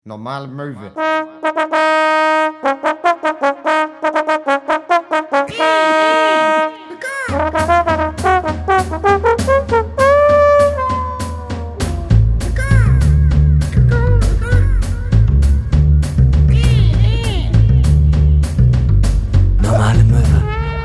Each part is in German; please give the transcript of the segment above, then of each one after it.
Normale Möwe. Normale Möwe.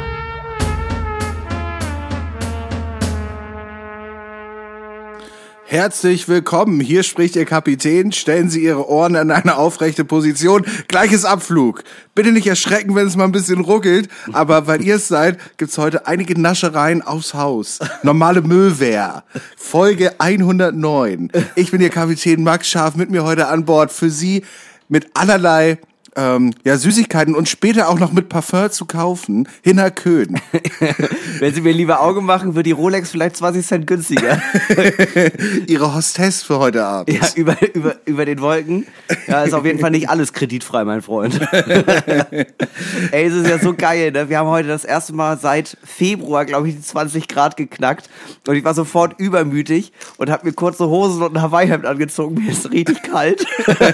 Herzlich willkommen, hier spricht Ihr Kapitän, stellen Sie Ihre Ohren in eine aufrechte Position, gleiches Abflug. Bitte nicht erschrecken, wenn es mal ein bisschen ruckelt, aber weil ihr es seid, gibt's heute einige Naschereien aufs Haus. Normale Möwe, Folge 109. Ich bin Ihr Kapitän Max Scharf, mit mir heute an Bord für Sie mit allerlei Süßigkeiten und später auch noch mit Parfum zu kaufen, Hinner Köhn. Wenn Sie mir lieber Auge machen, wird die Rolex vielleicht 20 Cent günstiger. Ihre Hostess für heute Abend. Ja, über den Wolken. Ja, ist auf jeden Fall nicht alles kreditfrei, mein Freund. Ey, es ist ja so geil, ne? Wir haben heute das erste Mal seit Februar, glaube ich, die 20 Grad geknackt. Und ich war sofort übermütig und habe mir kurze Hosen und ein Hawaii-Hemd angezogen. Mir ist richtig kalt.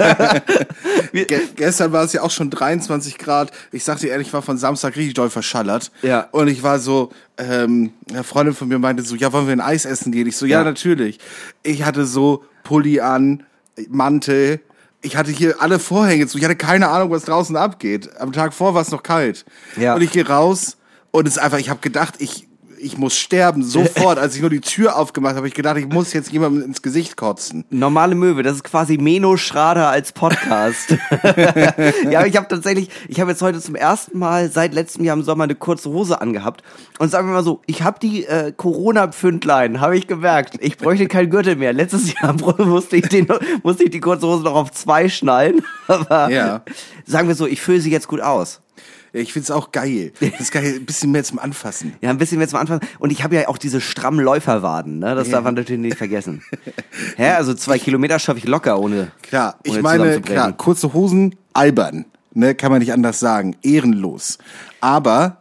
Gestern war es ja auch schon 23 Grad. Ich sag dir ehrlich, ich war von Samstag richtig doll verschallert. Ja. Und ich war so, eine Freundin von mir meinte so, ja, wollen wir ein Eis essen gehen? Ich so, ja, natürlich. Ich hatte so Pulli an, Mantel. Ich hatte hier alle Vorhänge zu. Ich hatte keine Ahnung, was draußen abgeht. Am Tag vor war es noch kalt. Ja. Und ich gehe raus und es ist einfach, ich habe gedacht, ich muss sterben, sofort. Als ich nur die Tür aufgemacht habe, ich gedacht, ich muss jetzt jemandem ins Gesicht kotzen. Normale Möwe, das ist quasi Meno Schrader als Podcast. Ja, ich habe jetzt heute zum ersten Mal seit letztem Jahr im Sommer eine kurze Hose angehabt. Und sagen wir mal so, ich habe die Corona-Pfündlein, habe ich gemerkt. Ich bräuchte keinen Gürtel mehr. Letztes Jahr musste ich die kurze Hose noch auf 2 schnallen. Aber Ja. sagen wir so, ich fülle sie jetzt gut aus. Ja, ich find's auch geil. Das ist geil, ein bisschen mehr zum Anfassen. Ja, ein bisschen mehr zum Anfang. Und ich habe ja auch diese strammen Läuferwaden, ne? Das darf man natürlich nicht vergessen. Also 2 Kilometer schaffe ich locker ohne. Klar, ich ohne meine, zusammenzubrechen. klar, kurze Hosen, albern, ne, kann man nicht anders sagen, ehrenlos. Aber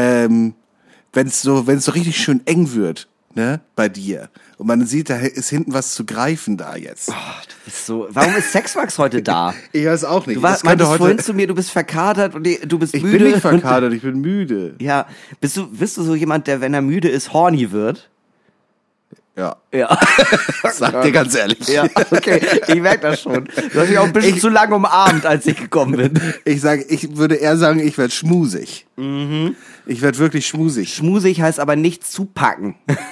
wenn's so richtig schön eng wird, ne, bei dir, und man sieht, da ist hinten was zu greifen da jetzt. Oh, du bist so. Warum ist Sexmax heute da? Ich weiß auch nicht. Du meintest vorhin zu mir, du bist verkatert und du bist müde. Ich bin nicht verkatert, ich bin müde. Ja, bist du so jemand, der, wenn er müde ist, horny wird? Ja. Ja. Sag dir ganz ehrlich. Ja, okay, ich merke das schon. Du hast mich auch ein bisschen zu lange umarmt, als ich gekommen bin. Ich würde eher sagen, ich werde schmusig. Mhm. Ich werde wirklich schmusig. Schmusig heißt aber nicht zupacken.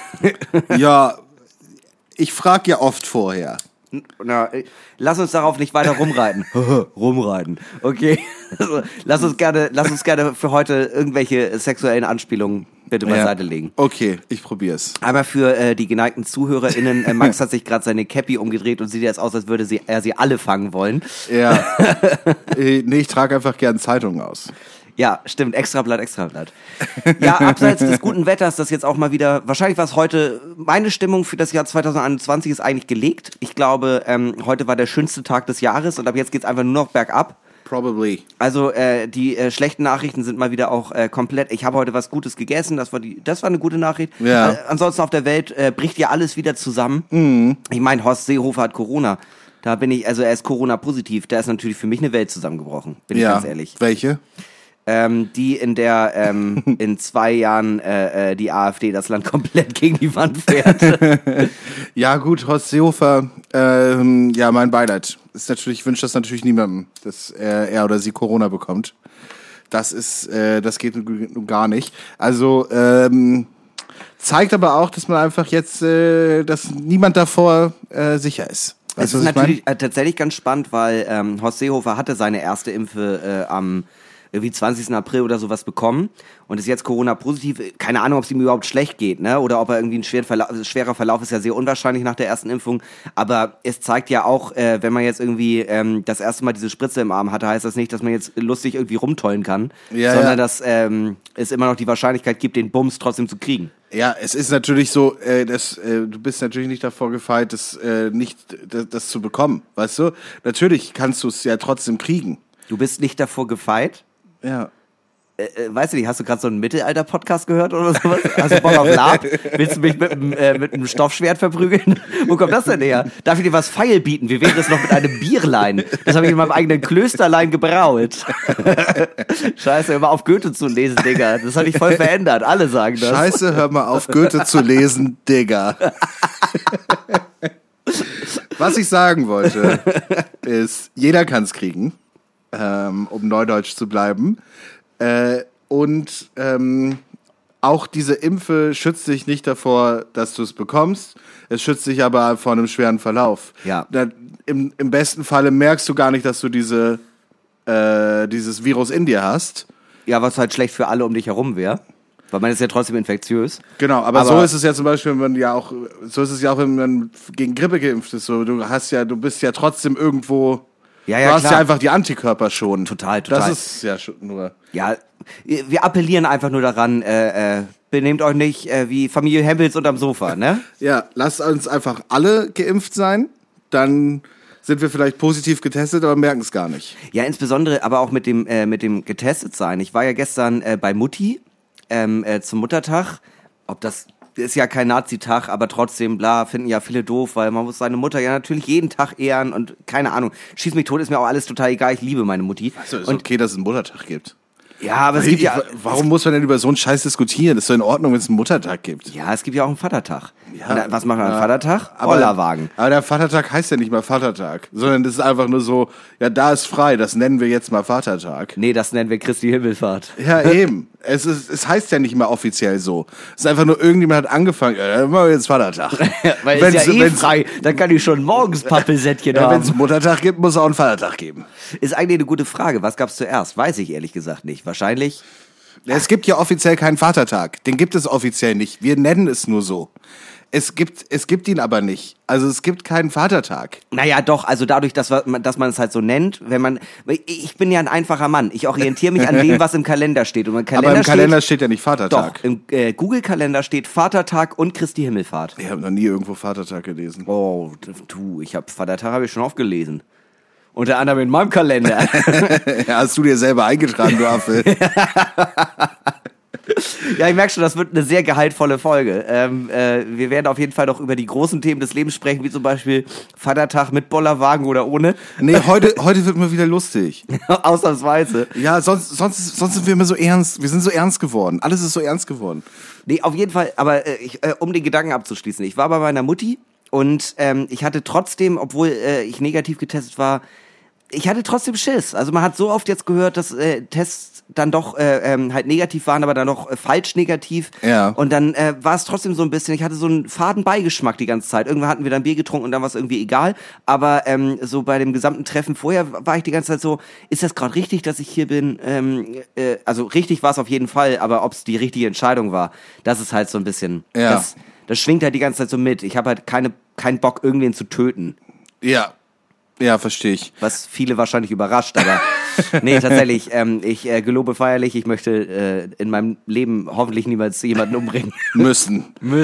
Ja, ich frag ja oft vorher. Na, lass uns darauf nicht weiter rumreiten. Rumreiten. Okay. Also, lass uns gerne für heute irgendwelche sexuellen Anspielungen bitte beiseite legen. Okay, ich probier's. Einmal für die geneigten ZuhörerInnen. Max hat sich gerade seine Cappy umgedreht und sieht jetzt aus, als würde er sie alle fangen wollen. Ja. Nee, ich trage einfach gern Zeitungen aus. Ja, stimmt. Extrablatt. Ja, abseits des guten Wetters, das jetzt auch mal wieder, wahrscheinlich war es heute, meine Stimmung für das Jahr 2021 ist eigentlich gelegt. Ich glaube, heute war der schönste Tag des Jahres und ab jetzt geht's einfach nur noch bergab. Probably. Also die schlechten Nachrichten sind mal wieder auch komplett. Ich habe heute was Gutes gegessen, das war eine gute Nachricht. Ja. Ansonsten auf der Welt bricht ja alles wieder zusammen. Mhm. Ich meine, Horst Seehofer hat Corona. Da bin ich, also er ist Corona-positiv. Da ist natürlich für mich eine Welt zusammengebrochen, bin ich ganz ehrlich. Welche? Die in der in 2 Jahren die AfD das Land komplett gegen die Wand fährt. Ja gut, Horst Seehofer, mein Beileid. Ich wünsche das natürlich niemandem, dass er oder sie Corona bekommt. Das geht nun gar nicht. Also zeigt aber auch, dass man einfach jetzt, dass niemand davor sicher ist. Es ist natürlich tatsächlich ganz spannend, weil Horst Seehofer hatte seine erste Impfe am irgendwie 20. April oder sowas bekommen und ist jetzt Corona-positiv. Keine Ahnung, ob es ihm überhaupt schlecht geht, ne? Oder ob er irgendwie ein schwerer Verlauf ist ja sehr unwahrscheinlich nach der ersten Impfung. Aber es zeigt ja auch, wenn man jetzt irgendwie das erste Mal diese Spritze im Arm hatte, heißt das nicht, dass man jetzt lustig irgendwie rumtollen kann, sondern dass es immer noch die Wahrscheinlichkeit gibt, den Bums trotzdem zu kriegen. Ja, es ist natürlich so, du bist natürlich nicht davor gefeit, das zu bekommen, weißt du? Natürlich kannst du es ja trotzdem kriegen. Du bist nicht davor gefeit? Ja. Weißt du nicht, hast du gerade so einen Mittelalter-Podcast gehört oder sowas? Hast du Bock auf Lab? Willst du mich mit einem Stoffschwert verprügeln? Wo kommt das denn her? Darf ich dir was Feil bieten? Wie wäre es noch mit einem Bierlein? Das habe ich in meinem eigenen Klösterlein gebraut. Scheiße, hör mal auf Goethe zu lesen, Digga. Das hat dich voll verändert. Alle sagen das. Scheiße, hör mal auf Goethe zu lesen, Digga. Was ich sagen wollte, ist, jeder kann's kriegen, um Neudeutsch zu bleiben. Und auch diese Impfe schützt dich nicht davor, dass du es bekommst. Es schützt dich aber vor einem schweren Verlauf. Ja. Im besten Falle merkst du gar nicht, dass du dieses Virus in dir hast. Ja, was halt schlecht für alle um dich herum wäre. Weil man ist ja trotzdem infektiös. Genau, aber so ist es ja zum Beispiel, wenn man gegen Grippe geimpft ist. So, du bist ja trotzdem irgendwo. Ja, du hast klar. ja einfach die Antikörper schon. Total. Das ist ja schon nur. Ja, wir appellieren einfach nur daran, benehmt euch nicht wie Familie Hempels unterm Sofa, ne? Ja, lasst uns einfach alle geimpft sein, dann sind wir vielleicht positiv getestet, aber merken es gar nicht. Ja, insbesondere aber auch mit dem getestet sein. Ich war ja gestern bei Mutti zum Muttertag. Das ist ja kein Nazi-Tag, aber trotzdem, finden ja viele doof, weil man muss seine Mutter ja natürlich jeden Tag ehren und keine Ahnung. Schieß mich tot, ist mir auch alles total egal, ich liebe meine Mutti. Also ist okay, dass es einen Muttertag gibt. Ja, aber es gibt ja... Warum muss man denn über so einen Scheiß diskutieren? Das ist doch in Ordnung, wenn es einen Muttertag gibt. Ja, es gibt ja auch einen Vatertag. Ja, und was macht man am Vatertag? Bollerwagen. Aber der Vatertag heißt ja nicht mal Vatertag, sondern das ist einfach nur so, ja, da ist frei, das nennen wir jetzt mal Vatertag. Nee, das nennen wir Christi Himmelfahrt. Ja, eben. Es heißt ja nicht mal offiziell so. Es ist einfach nur, irgendjemand hat angefangen, dann machen wir jetzt Vatertag. Weil es ja frei, dann kann ich schon morgens Pappelsättchen haben. Wenn es einen Muttertag gibt, muss es auch einen Vatertag geben. Ist eigentlich eine gute Frage. Was gab's zuerst? Weiß ich ehrlich gesagt nicht. Wahrscheinlich... Es gibt ja offiziell keinen Vatertag. Den gibt es offiziell nicht. Wir nennen es nur so. Es gibt ihn aber nicht. Also es gibt keinen Vatertag. Naja, doch, also dadurch, dass man es halt so nennt, ich bin ja ein einfacher Mann. Ich orientiere mich an dem, was im Kalender steht. Und Aber im Kalender steht ja nicht Vatertag. Doch, im Google-Kalender steht Vatertag und Christi Himmelfahrt. Ich habe noch nie irgendwo Vatertag gelesen. Oh, Vatertag habe ich schon oft gelesen. Unter anderem in meinem Kalender. Ja, hast du dir selber eingetragen, du Affe. Ja, ich merke schon, das wird eine sehr gehaltvolle Folge. Wir werden auf jeden Fall noch über die großen Themen des Lebens sprechen, wie zum Beispiel Vatertag mit Bollerwagen oder ohne. Nee, heute wird mal wieder lustig. Ausnahmsweise. Ja, sonst sind wir immer so ernst. Wir sind so ernst geworden. Alles ist so ernst geworden. Nee, auf jeden Fall, aber um den Gedanken abzuschließen. Ich war bei meiner Mutti und ich hatte trotzdem, obwohl ich negativ getestet war, ich hatte trotzdem Schiss. Also man hat so oft jetzt gehört, dass Tests dann doch halt negativ waren, aber dann doch falsch negativ. Ja. Und dann war es trotzdem so ein bisschen, ich hatte so einen faden Beigeschmack die ganze Zeit. Irgendwann hatten wir dann Bier getrunken und dann war es irgendwie egal. Aber so bei dem gesamten Treffen vorher war ich die ganze Zeit so, ist das gerade richtig, dass ich hier bin? Also richtig war es auf jeden Fall, aber ob es die richtige Entscheidung war, das ist halt so ein bisschen, ja. Das schwingt halt die ganze Zeit so mit. Ich habe halt keinen Bock, irgendwen zu töten. Ja. Ja, verstehe ich. Was viele wahrscheinlich überrascht, aber nee, tatsächlich, ich gelobe feierlich, ich möchte in meinem Leben hoffentlich niemals jemanden umbringen. Müssen.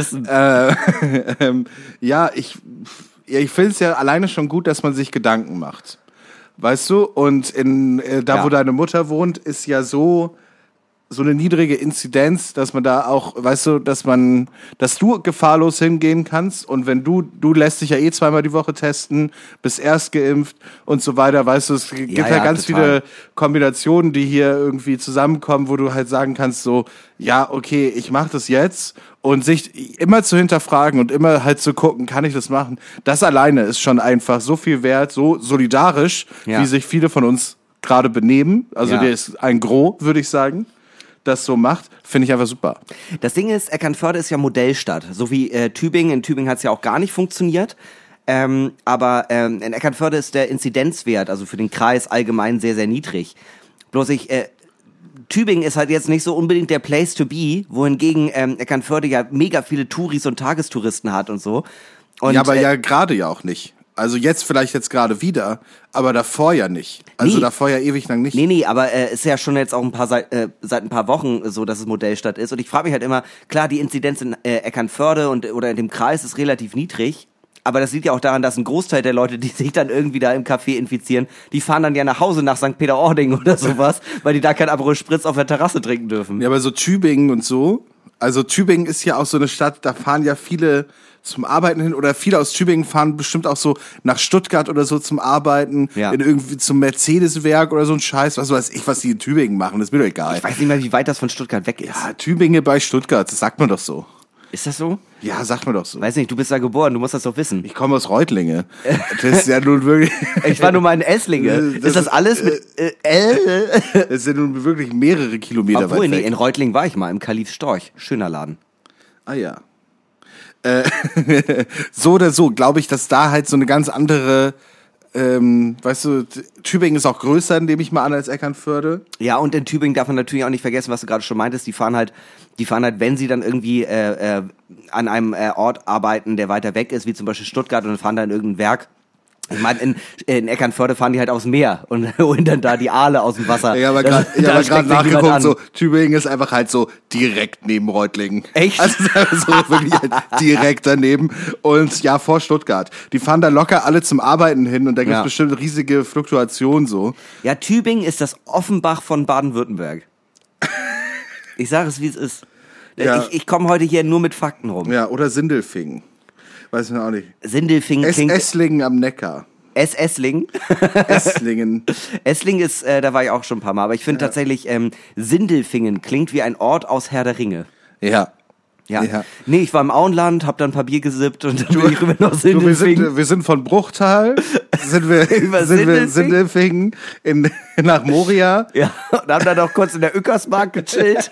Ja, ich finde es ja alleine schon gut, dass man sich Gedanken macht. Weißt du? Und wo deine Mutter wohnt, ist ja so eine niedrige Inzidenz, dass man da auch, weißt du, dass du gefahrlos hingehen kannst und wenn du lässt dich ja zweimal die Woche testen, bist erst geimpft und so weiter, weißt du, es gibt ja ganz viele Kombinationen, die hier irgendwie zusammenkommen, wo du halt sagen kannst so, ja, okay, ich mach das jetzt und sich immer zu hinterfragen und immer halt zu gucken, kann ich das machen? Das alleine ist schon einfach so viel wert, so solidarisch, wie sich viele von uns gerade benehmen. Also der ist ein Gros, würde ich sagen. Das so macht, finde ich einfach super. Das Ding ist, Eckernförde ist ja Modellstadt, so wie Tübingen. In Tübingen hat es ja auch gar nicht funktioniert. Aber in Eckernförde ist der Inzidenzwert, also für den Kreis allgemein sehr, sehr niedrig. Bloß Tübingen ist halt jetzt nicht so unbedingt der Place to be, wohingegen Eckernförde ja mega viele Touris und Tagestouristen hat und so. Und, ja, aber ja gerade ja auch nicht. Also jetzt gerade wieder, aber davor ja nicht. Also davor ja ewig lang nicht. Nee, aber ist ja schon jetzt auch seit ein paar Wochen so, dass es Modellstadt ist. Und ich frage mich halt immer, klar, die Inzidenz in Eckernförde oder in dem Kreis ist relativ niedrig, aber das liegt ja auch daran, dass ein Großteil der Leute, die sich dann irgendwie da im Café infizieren, die fahren dann ja nach Hause nach St. Peter-Ording oder sowas, weil die da kein Aperol Spritz auf der Terrasse trinken dürfen. Ja, aber so Tübingen und so, also Tübingen ist ja auch so eine Stadt, da fahren ja viele zum Arbeiten hin oder viele aus Tübingen fahren bestimmt auch so nach Stuttgart oder so zum Arbeiten, in irgendwie zum Mercedes-Werk oder so ein Scheiß, was weiß ich, was die in Tübingen machen, das ist mir doch egal. Ich weiß nicht mehr, wie weit das von Stuttgart weg ist. Ja, Tübingen bei Stuttgart, das sagt man doch so. Ist das so? Ja, sagt man doch so. Weiß nicht, du bist da geboren, du musst das doch wissen. Ich komme aus Reutlinge. Das ist ja nun wirklich... Ich war nur mal in Esslinge. Ist das alles mit L? Das sind nun wirklich mehrere Kilometer Obwohl, weit weg. Nee, in Reutlingen war ich mal, im Kalif Storch. Schöner Laden. Ah ja. So oder so, glaube ich, dass da halt so eine ganz andere... weißt du, Tübingen ist auch größer, nehme ich mal an, als Eckernförde. Ja, und in Tübingen darf man natürlich auch nicht vergessen, was du gerade schon meintest, die fahren halt, wenn sie dann irgendwie an einem Ort arbeiten, der weiter weg ist, wie zum Beispiel Stuttgart, und dann fahren da in irgendein Werk. Ich meine, in Eckernförde fahren die halt aufs Meer und holen dann da die Aale aus dem Wasser. Ja, aber gerade nachgeguckt, so Tübingen ist einfach halt so direkt neben Reutlingen. Echt? Also ist einfach so wirklich halt direkt daneben. Und ja, vor Stuttgart. Die fahren da locker alle zum Arbeiten hin und da gibt's bestimmt riesige Fluktuationen so. Ja, Tübingen ist das Offenbach von Baden-Württemberg. Ich sage es, wie es ist. Ja. Ich komme heute hier nur mit Fakten rum. Ja, oder Sindelfingen. Weiß ich auch nicht. Sindelfingen klingt... Esslingen am Neckar. Esslingen? Esslingen. Esslingen ist, da war ich auch schon ein paar Mal, aber ich finde tatsächlich, Sindelfingen klingt wie ein Ort aus Herr der Ringe. Ja. Ja. Nee, ich war im Auenland, hab dann ein paar Bier gesippt und dann bin ich rüber nach Sindelfingen. Wir sind von Bruchtal, sind wir Sindelfingen nach Moria. Ja, und haben dann auch kurz in der Ückersmark gechillt.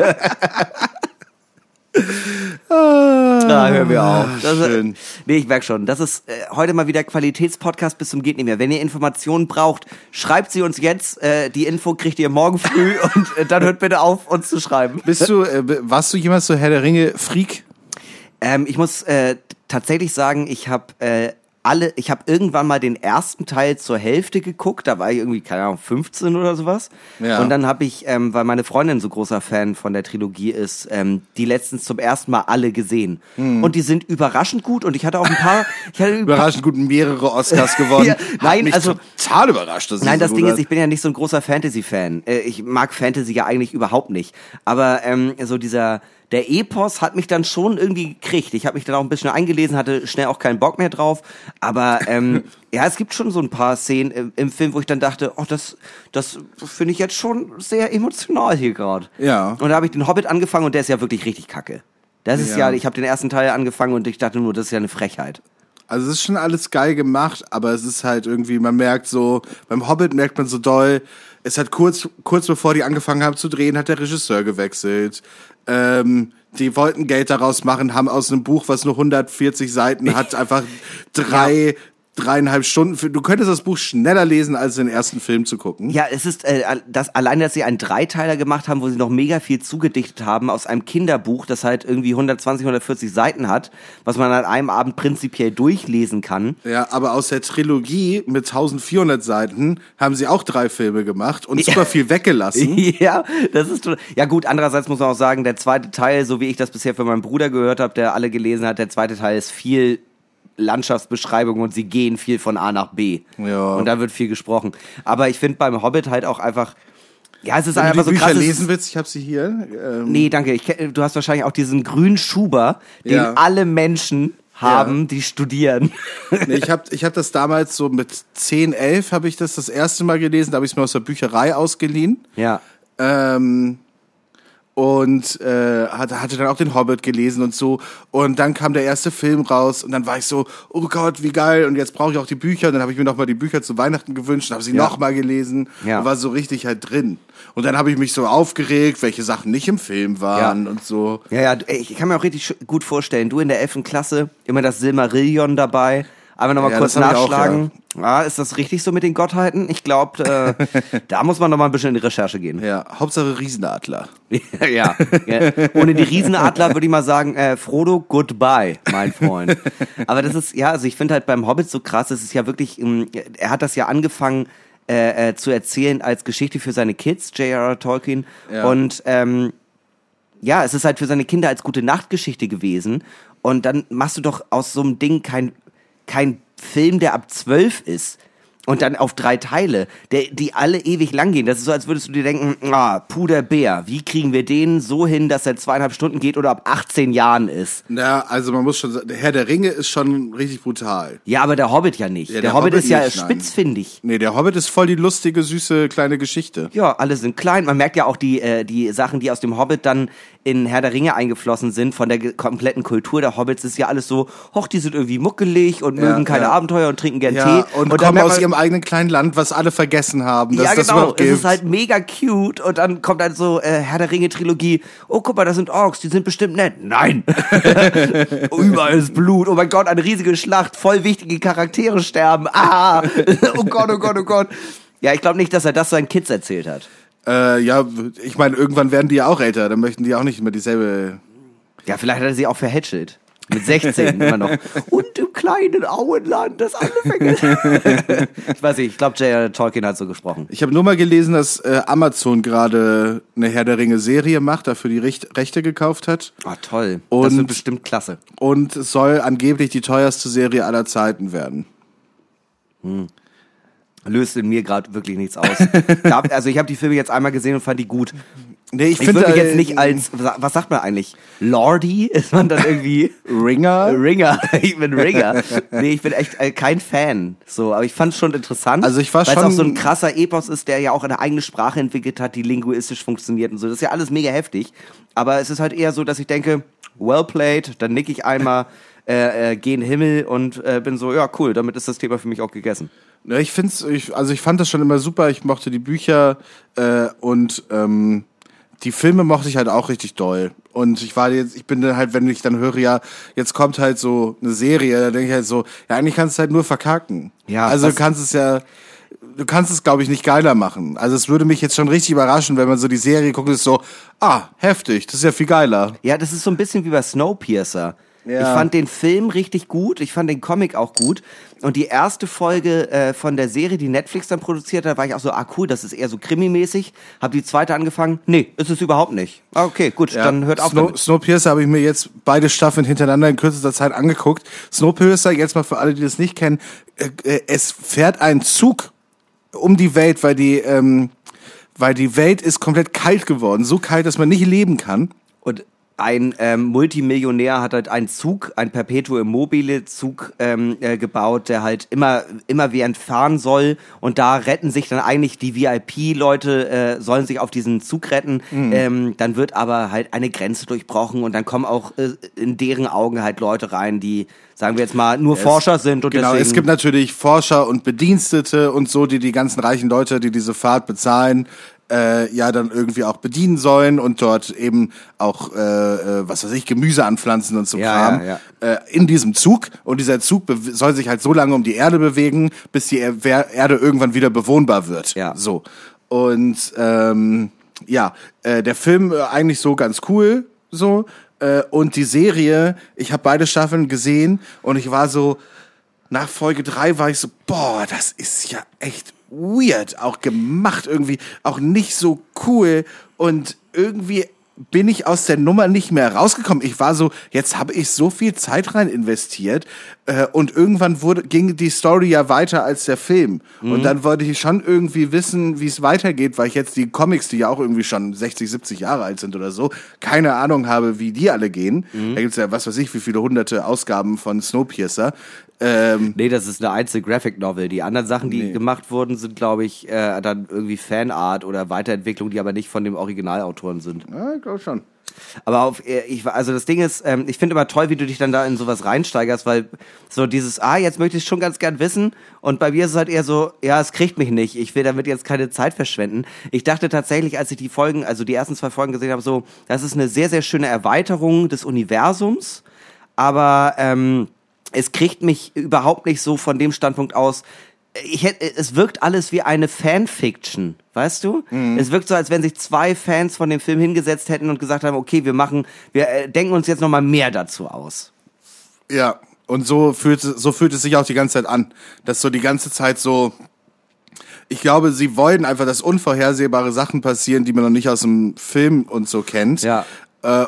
Hören wir auf. Schön. Nee, ich merke schon. Das ist heute mal wieder Qualitätspodcast bis zum geht nicht mehr. Wenn ihr Informationen braucht, schreibt sie uns jetzt. Die Info kriegt ihr morgen früh und dann hört bitte auf, uns zu schreiben. Warst du jemals so Herr der Ringe Freak? Ich muss tatsächlich sagen, ich habe irgendwann mal den ersten Teil zur Hälfte geguckt, da war ich irgendwie, keine Ahnung, 15 oder sowas. Ja. Und dann habe ich, weil meine Freundin so großer Fan von der Trilogie ist, die letztens zum ersten Mal alle gesehen. Und die sind überraschend gut und ich hatte auch ein paar... überraschend gut, mehrere Oscars gewonnen. Ja, nein, mich also total überrascht. Nein, das Ding ist, ich bin ja nicht so ein großer Fantasy-Fan. Ich mag Fantasy ja eigentlich überhaupt nicht. Aber so der Epos hat mich dann schon irgendwie gekriegt. Ich habe mich dann auch ein bisschen eingelesen, hatte schnell auch keinen Bock mehr drauf. Aber ja, es gibt schon so ein paar Szenen im Film, wo ich dann dachte, oh, das finde ich jetzt schon sehr emotional hier gerade. Ja. Und da habe ich den Hobbit angefangen und der ist ja wirklich richtig kacke. Das ist ich habe den ersten Teil angefangen und ich dachte nur, das ist ja eine Frechheit. Also es ist schon alles geil gemacht, aber es ist halt irgendwie, man merkt so, beim Hobbit merkt man so doll, es hat kurz bevor die angefangen haben zu drehen, hat der Regisseur gewechselt. Die wollten Geld daraus machen, haben aus einem Buch, was nur 140 Seiten hat, einfach 3,5 Stunden. Du könntest das Buch schneller lesen, als den ersten Film zu gucken. Ja, es ist allein, dass sie einen Dreiteiler gemacht haben, wo sie noch mega viel zugedichtet haben aus einem Kinderbuch, das halt irgendwie 120, 140 Seiten hat, was man an einem Abend prinzipiell durchlesen kann. Ja, aber aus der Trilogie mit 1400 Seiten haben sie auch 3 Filme gemacht und super viel weggelassen. Ja, das ist ja gut. Andererseits muss man auch sagen, der zweite Teil, so wie ich das bisher von meinem Bruder gehört habe, der alle gelesen hat, der zweite Teil ist viel Landschaftsbeschreibung und sie gehen viel von A nach B. Ja. Und da wird viel gesprochen. Aber ich finde beim Hobbit halt auch einfach, ja, es ist Wenn einfach du die so Bücher krass. lesen willst, ich habe sie hier. Nee, danke. Du hast wahrscheinlich auch diesen grünen Schuber, den alle Menschen haben, die studieren. Nee, ich hab das damals so mit 10, 11 habe ich das erste Mal gelesen, da habe ich es mir aus der Bücherei ausgeliehen. Ja. Und hatte dann auch den Hobbit gelesen und so. Und dann kam der erste Film raus und dann war ich so, oh Gott, wie geil. Und jetzt brauche ich auch die Bücher. Und dann habe ich mir nochmal die Bücher zu Weihnachten gewünscht und habe sie nochmal gelesen und war so richtig halt drin. Und dann habe ich mich so aufgeregt, welche Sachen nicht im Film waren und so. Ja, ich kann mir auch richtig gut vorstellen, du in der 11. Klasse, immer das Silmarillion dabei. Aber nochmal kurz nachschlagen. Ist das richtig so mit den Gottheiten? Ich glaube, da muss man nochmal ein bisschen in die Recherche gehen. Ja, Hauptsache Riesenadler. ja. Ohne die Riesenadler würde ich mal sagen, Frodo, goodbye, mein Freund. Aber das ist, also ich finde halt beim Hobbit so krass, es ist ja wirklich, er hat das ja angefangen zu erzählen als Geschichte für seine Kids, J.R.R. Tolkien. Ja. Und es ist halt für seine Kinder als gute Nachtgeschichte gewesen. Und dann machst du doch aus so einem Ding kein Film, der ab 12 ist. Und dann auf 3 Teile, die alle ewig lang gehen. Das ist so, als würdest du dir denken, Puder Bär, wie kriegen wir den so hin, dass er 2,5 Stunden geht oder ab 18 Jahren ist? Na, also man muss schon sagen, der Herr der Ringe ist schon richtig brutal. Ja, aber der Hobbit ja nicht. Ja, der Hobbit ist ja nicht, spitzfindig. Nee, der Hobbit ist voll die lustige, süße, kleine Geschichte. Ja, alle sind klein. Man merkt ja auch die Sachen, die aus dem Hobbit dann in Herr der Ringe eingeflossen sind, von der kompletten Kultur der Hobbits, ist ja alles so, die sind irgendwie muckelig und mögen keine Abenteuer und trinken gern Tee. Und kommen aus ihrem eigenen kleinen Land, was alle vergessen haben, dass das überhaupt gibt. Es ist halt mega cute und dann kommt halt so Herr der Ringe Trilogie, guck mal, das sind Orks, die sind bestimmt nett. Nein! Überall ist Blut, oh mein Gott, eine riesige Schlacht, voll wichtige Charaktere sterben, oh Gott, oh Gott, oh Gott. Ja, ich glaube nicht, dass er das seinen Kids erzählt hat. Ja, ich meine, irgendwann werden die ja auch älter, dann möchten die auch nicht mehr dieselbe... Ja, vielleicht hat er sie auch verhätschelt. Mit 16 immer noch. Und im kleinen Auenland, das alle vergessen. Ich weiß nicht, ich glaube, J.R. Tolkien hat so gesprochen. Ich habe nur mal gelesen, dass Amazon gerade eine Herr der Ringe-Serie macht, dafür die Rechte gekauft hat. Toll. Das wird bestimmt klasse. Und es soll angeblich die teuerste Serie aller Zeiten werden. Löst in mir gerade wirklich nichts aus. Also ich habe die Filme jetzt einmal gesehen und fand die gut. Nee, ich würde mich jetzt nicht als, was sagt man eigentlich? Lordy? Ist man dann irgendwie? Ringer? Ich bin Ringer. Nee, ich bin echt kein Fan. So, aber ich fand es schon interessant. Also ich war schon... Weil es auch so ein krasser Epos ist, der ja auch eine eigene Sprache entwickelt hat, die linguistisch funktioniert und so. Das ist ja alles mega heftig. Aber es ist halt eher so, dass ich denke, well played, dann nick ich einmal, geh in den Himmel und bin so, ja cool, damit ist das Thema für mich auch gegessen. Ja, ich fand das schon immer super. Ich mochte die Bücher und die Filme mochte ich halt auch richtig doll. Und ich bin dann halt, wenn ich dann höre, ja, jetzt kommt halt so eine Serie, da denke ich halt so, ja, eigentlich kannst du halt nur verkacken. Ja. Also du kannst es, glaube ich, nicht geiler machen. Also es würde mich jetzt schon richtig überraschen, wenn man so die Serie guckt und ist so, heftig, das ist ja viel geiler. Ja, das ist so ein bisschen wie bei Snowpiercer. Ja. Ich fand den Film richtig gut, ich fand den Comic auch gut und die erste Folge von der Serie, die Netflix dann produziert hat, war ich auch so, cool, das ist eher so krimimäßig. Hab die zweite angefangen, nee, ist es überhaupt nicht. Okay, gut, dann hört auf damit. Snowpiercer habe ich mir jetzt beide Staffeln hintereinander in kürzester Zeit angeguckt. Snowpiercer, jetzt mal für alle, die das nicht kennen, es fährt ein Zug um die Welt, weil die Welt ist komplett kalt geworden, so kalt, dass man nicht leben kann. Und ein Multimillionär hat halt einen Zug, ein Perpetuum mobile Zug gebaut, der halt immer während fahren soll und da retten sich dann eigentlich die VIP-Leute, sollen sich auf diesen Zug retten, dann wird aber halt eine Grenze durchbrochen und dann kommen auch in deren Augen halt Leute rein, die, sagen wir jetzt mal, nur Forscher sind. Und genau, es gibt natürlich Forscher und Bedienstete und so, die ganzen reichen Leute, die diese Fahrt bezahlen, dann irgendwie auch bedienen sollen und dort eben auch, Gemüse anpflanzen und so Kram. In diesem Zug. Und dieser Zug soll sich halt so lange um die Erde bewegen, bis die Erde irgendwann wieder bewohnbar wird. Ja. So. Und, der Film eigentlich so ganz cool, so. Und die Serie, ich habe beide Staffeln gesehen und ich war so, nach Folge 3 war ich so, boah, das ist ja echt weird, auch gemacht irgendwie, auch nicht so cool und irgendwie bin ich aus der Nummer nicht mehr rausgekommen. Ich war so, jetzt habe ich so viel Zeit rein investiert und irgendwann ging die Story ja weiter als der Film. Und dann wollte ich schon irgendwie wissen, wie es weitergeht, weil ich jetzt die Comics, die ja auch irgendwie schon 60, 70 Jahre alt sind oder so, keine Ahnung habe, wie die alle gehen. Da gibt's ja, was weiß ich, wie viele hunderte Ausgaben von Snowpiercer. Nee, das ist eine einzelne Graphic Novel. Die anderen Sachen, die gemacht wurden, sind, glaube ich, dann irgendwie Fanart oder Weiterentwicklung, die aber nicht von dem Originalautoren sind. Ja, ich glaube schon. Aber also das Ding ist, ich finde immer toll, wie du dich dann da in sowas reinsteigerst, weil so dieses, jetzt möchte ich schon ganz gern wissen und bei mir ist es halt eher so, ja, es kriegt mich nicht, ich will damit jetzt keine Zeit verschwenden. Ich dachte tatsächlich, als ich die ersten 2 Folgen gesehen habe, so, das ist eine sehr, sehr schöne Erweiterung des Universums, aber es kriegt mich überhaupt nicht so von dem Standpunkt aus, es wirkt alles wie eine Fanfiction, weißt du? Es wirkt so, als wenn sich 2 Fans von dem Film hingesetzt hätten und gesagt haben, okay, wir denken uns jetzt nochmal mehr dazu aus. Ja, und so fühlt es sich auch die ganze Zeit an. Dass so die ganze Zeit so, ich glaube, sie wollen einfach, dass unvorhersehbare Sachen passieren, die man noch nicht aus dem Film und so kennt. Ja.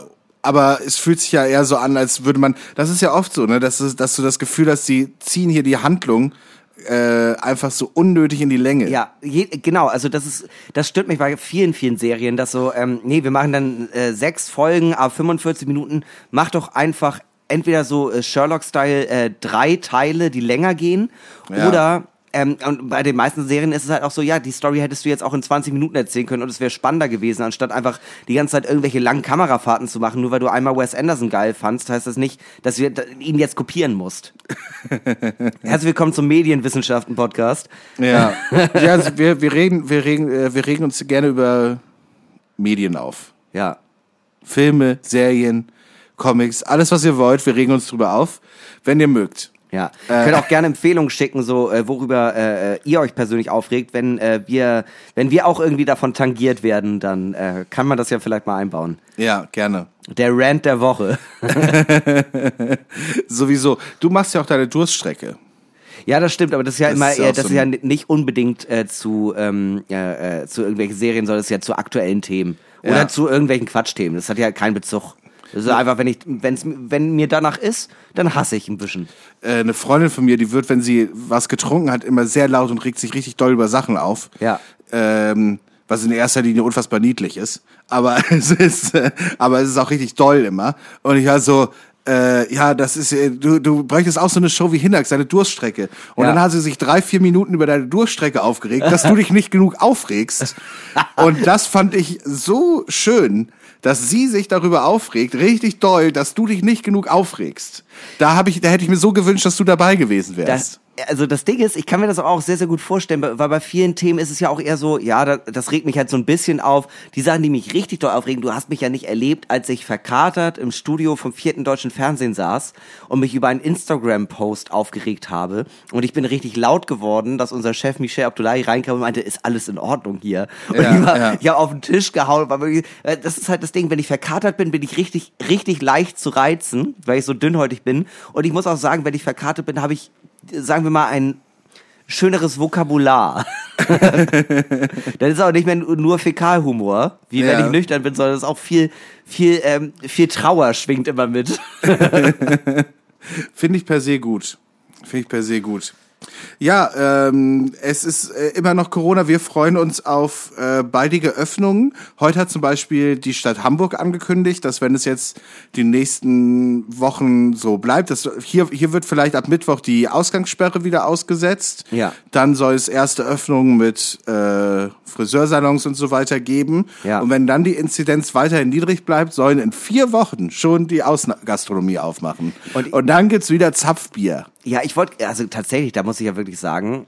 Aber es fühlt sich ja eher so an, als würde man, das ist ja oft so, ne, dass du das Gefühl hast, sie ziehen hier die Handlung einfach so unnötig in die Länge. Ja, genau, also das stört mich bei vielen, vielen Serien, dass so, wir machen dann 6 Folgen, aber 45 Minuten, mach doch einfach entweder so Sherlock-Style 3 Teile, die länger gehen, oder und bei den meisten Serien ist es halt auch so, ja, die Story hättest du jetzt auch in 20 Minuten erzählen können und es wäre spannender gewesen, anstatt einfach die ganze Zeit irgendwelche langen Kamerafahrten zu machen, nur weil du einmal Wes Anderson geil fandst, heißt das nicht, dass du ihn jetzt kopieren musst. Herzlich willkommen zum Medienwissenschaften-Podcast. Ja, also wir regen uns gerne über Medien auf. Ja. Filme, Serien, Comics, alles was ihr wollt, wir regen uns drüber auf, wenn ihr mögt. Ja, könnt auch gerne Empfehlungen schicken, so worüber ihr euch persönlich aufregt. Wenn wir auch irgendwie davon tangiert werden, dann kann man das ja vielleicht mal einbauen. Ja, gerne. Der Rant der Woche. Sowieso. Du machst ja auch deine Durststrecke. Ja, das stimmt, aber das ist ja Das ist ja nicht unbedingt zu irgendwelchen Serien, sondern es ist ja zu aktuellen Themen oder zu irgendwelchen Quatschthemen. Das hat ja keinen Bezug. Das ist einfach, wenn mir danach ist, dann hasse ich ein bisschen. Eine Freundin von mir, die wird, wenn sie was getrunken hat, immer sehr laut und regt sich richtig doll über Sachen auf. Ja. Was in erster Linie unfassbar niedlich ist. Aber es ist auch richtig doll immer. Und ich war so, das ist, du bräuchtest auch so eine Show wie Hinax, deine Durststrecke. Und dann hat sie sich 3-4 Minuten über deine Durststrecke aufgeregt, dass du dich nicht genug aufregst. Und das fand ich so schön, dass sie sich darüber aufregt, richtig doll, dass du dich nicht genug aufregst. Da hätte ich mir so gewünscht, dass du dabei gewesen wärst. Also das Ding ist, ich kann mir das auch sehr, sehr gut vorstellen, weil bei vielen Themen ist es ja auch eher so, ja, das regt mich halt so ein bisschen auf. Die Sachen, die mich richtig doll aufregen, du hast mich ja nicht erlebt, als ich verkatert im Studio vom 4. Deutschen Fernsehen saß und mich über einen Instagram-Post aufgeregt habe. Und ich bin richtig laut geworden, dass unser Chef Michel Abdullahi reinkam und meinte, ist alles in Ordnung hier? Und ich habe auf den Tisch gehauen. Das ist halt das Ding, wenn ich verkatert bin, bin ich richtig, richtig leicht zu reizen, weil ich so dünnhäutig bin. Und ich muss auch sagen, wenn ich verkatert bin, habe ich, sagen wir mal, ein schöneres Vokabular. Das ist auch nicht mehr nur Fäkalhumor, wie wenn ich nüchtern bin, sondern es ist auch viel Trauer schwingt immer mit. Finde ich per se gut. Ja, es ist immer noch Corona. Wir freuen uns auf baldige Öffnungen. Heute hat zum Beispiel die Stadt Hamburg angekündigt, dass wenn es jetzt die nächsten Wochen so bleibt, dass hier wird vielleicht ab Mittwoch die Ausgangssperre wieder ausgesetzt. Ja. Dann soll es erste Öffnungen mit Friseursalons und so weiter geben. Ja. Und wenn dann die Inzidenz weiterhin niedrig bleibt, sollen in 4 Wochen schon die Außengastronomie aufmachen. Und dann gibt's wieder Zapfbier. Ja, also tatsächlich, da muss ich ja wirklich sagen,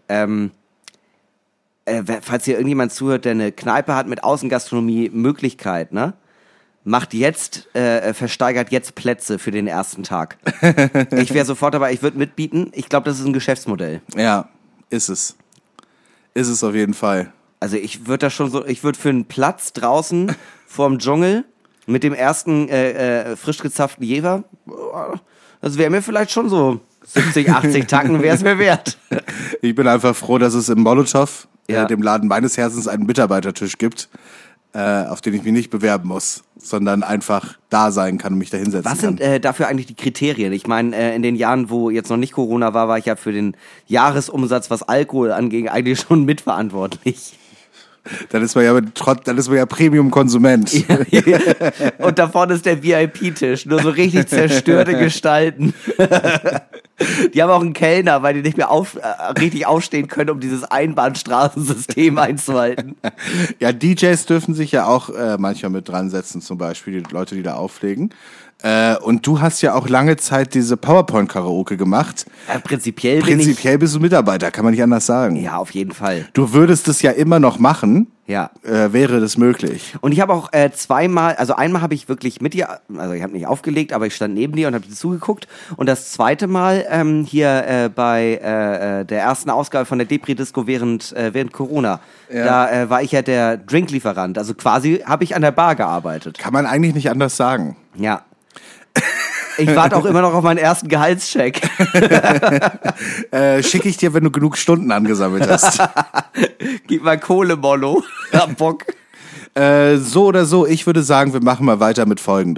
falls hier irgendjemand zuhört, der eine Kneipe hat mit Außengastronomie Möglichkeit, ne? Versteigert jetzt Plätze für den ersten Tag. Ich wäre sofort dabei, ich würde mitbieten. Ich glaube, das ist ein Geschäftsmodell. Ja, ist es. Ist es auf jeden Fall. Also ich würde für einen Platz draußen vorm Dschungel mit dem ersten frisch gezapften Jever, das wäre mir vielleicht schon so 70, 80 Tacken wäre es mir wert. Ich bin einfach froh, dass es im Molotow, dem Laden meines Herzens, einen Mitarbeitertisch gibt, auf den ich mich nicht bewerben muss, sondern einfach da sein kann und mich da hinsetzen kann. Was sind dafür eigentlich die Kriterien? Ich meine, in den Jahren, wo jetzt noch nicht Corona war ich ja für den Jahresumsatz, was Alkohol anging, eigentlich schon mitverantwortlich. Dann ist man ja Premium-Konsument. Und da vorne ist der VIP-Tisch, nur so richtig zerstörte Gestalten. Die haben auch einen Kellner, weil die nicht mehr richtig aufstehen können, um dieses Einbahnstraßensystem einzuhalten. Ja, DJs dürfen sich ja auch manchmal mit dran setzen, zum Beispiel die Leute, die da auflegen. Und du hast ja auch lange Zeit diese PowerPoint-Karaoke gemacht. Ja, prinzipiell bist du Mitarbeiter, kann man nicht anders sagen. Ja, auf jeden Fall. Du würdest es ja immer noch machen. Ja. Wäre das möglich. Und ich habe auch einmal habe ich wirklich mit dir, also ich habe nicht aufgelegt, aber ich stand neben dir und habe dir zugeguckt. Und das zweite Mal bei der ersten Ausgabe von der Depri-Disco während Corona, da war ich ja der Drinklieferant. Also quasi habe ich an der Bar gearbeitet. Kann man eigentlich nicht anders sagen. Ja. Ich warte auch immer noch auf meinen ersten Gehaltscheck. Schicke ich dir, wenn du genug Stunden angesammelt hast. Gib mal Kohle, Mollo. Hab Bock. So oder so, ich würde sagen, wir machen mal weiter mit Folgendem.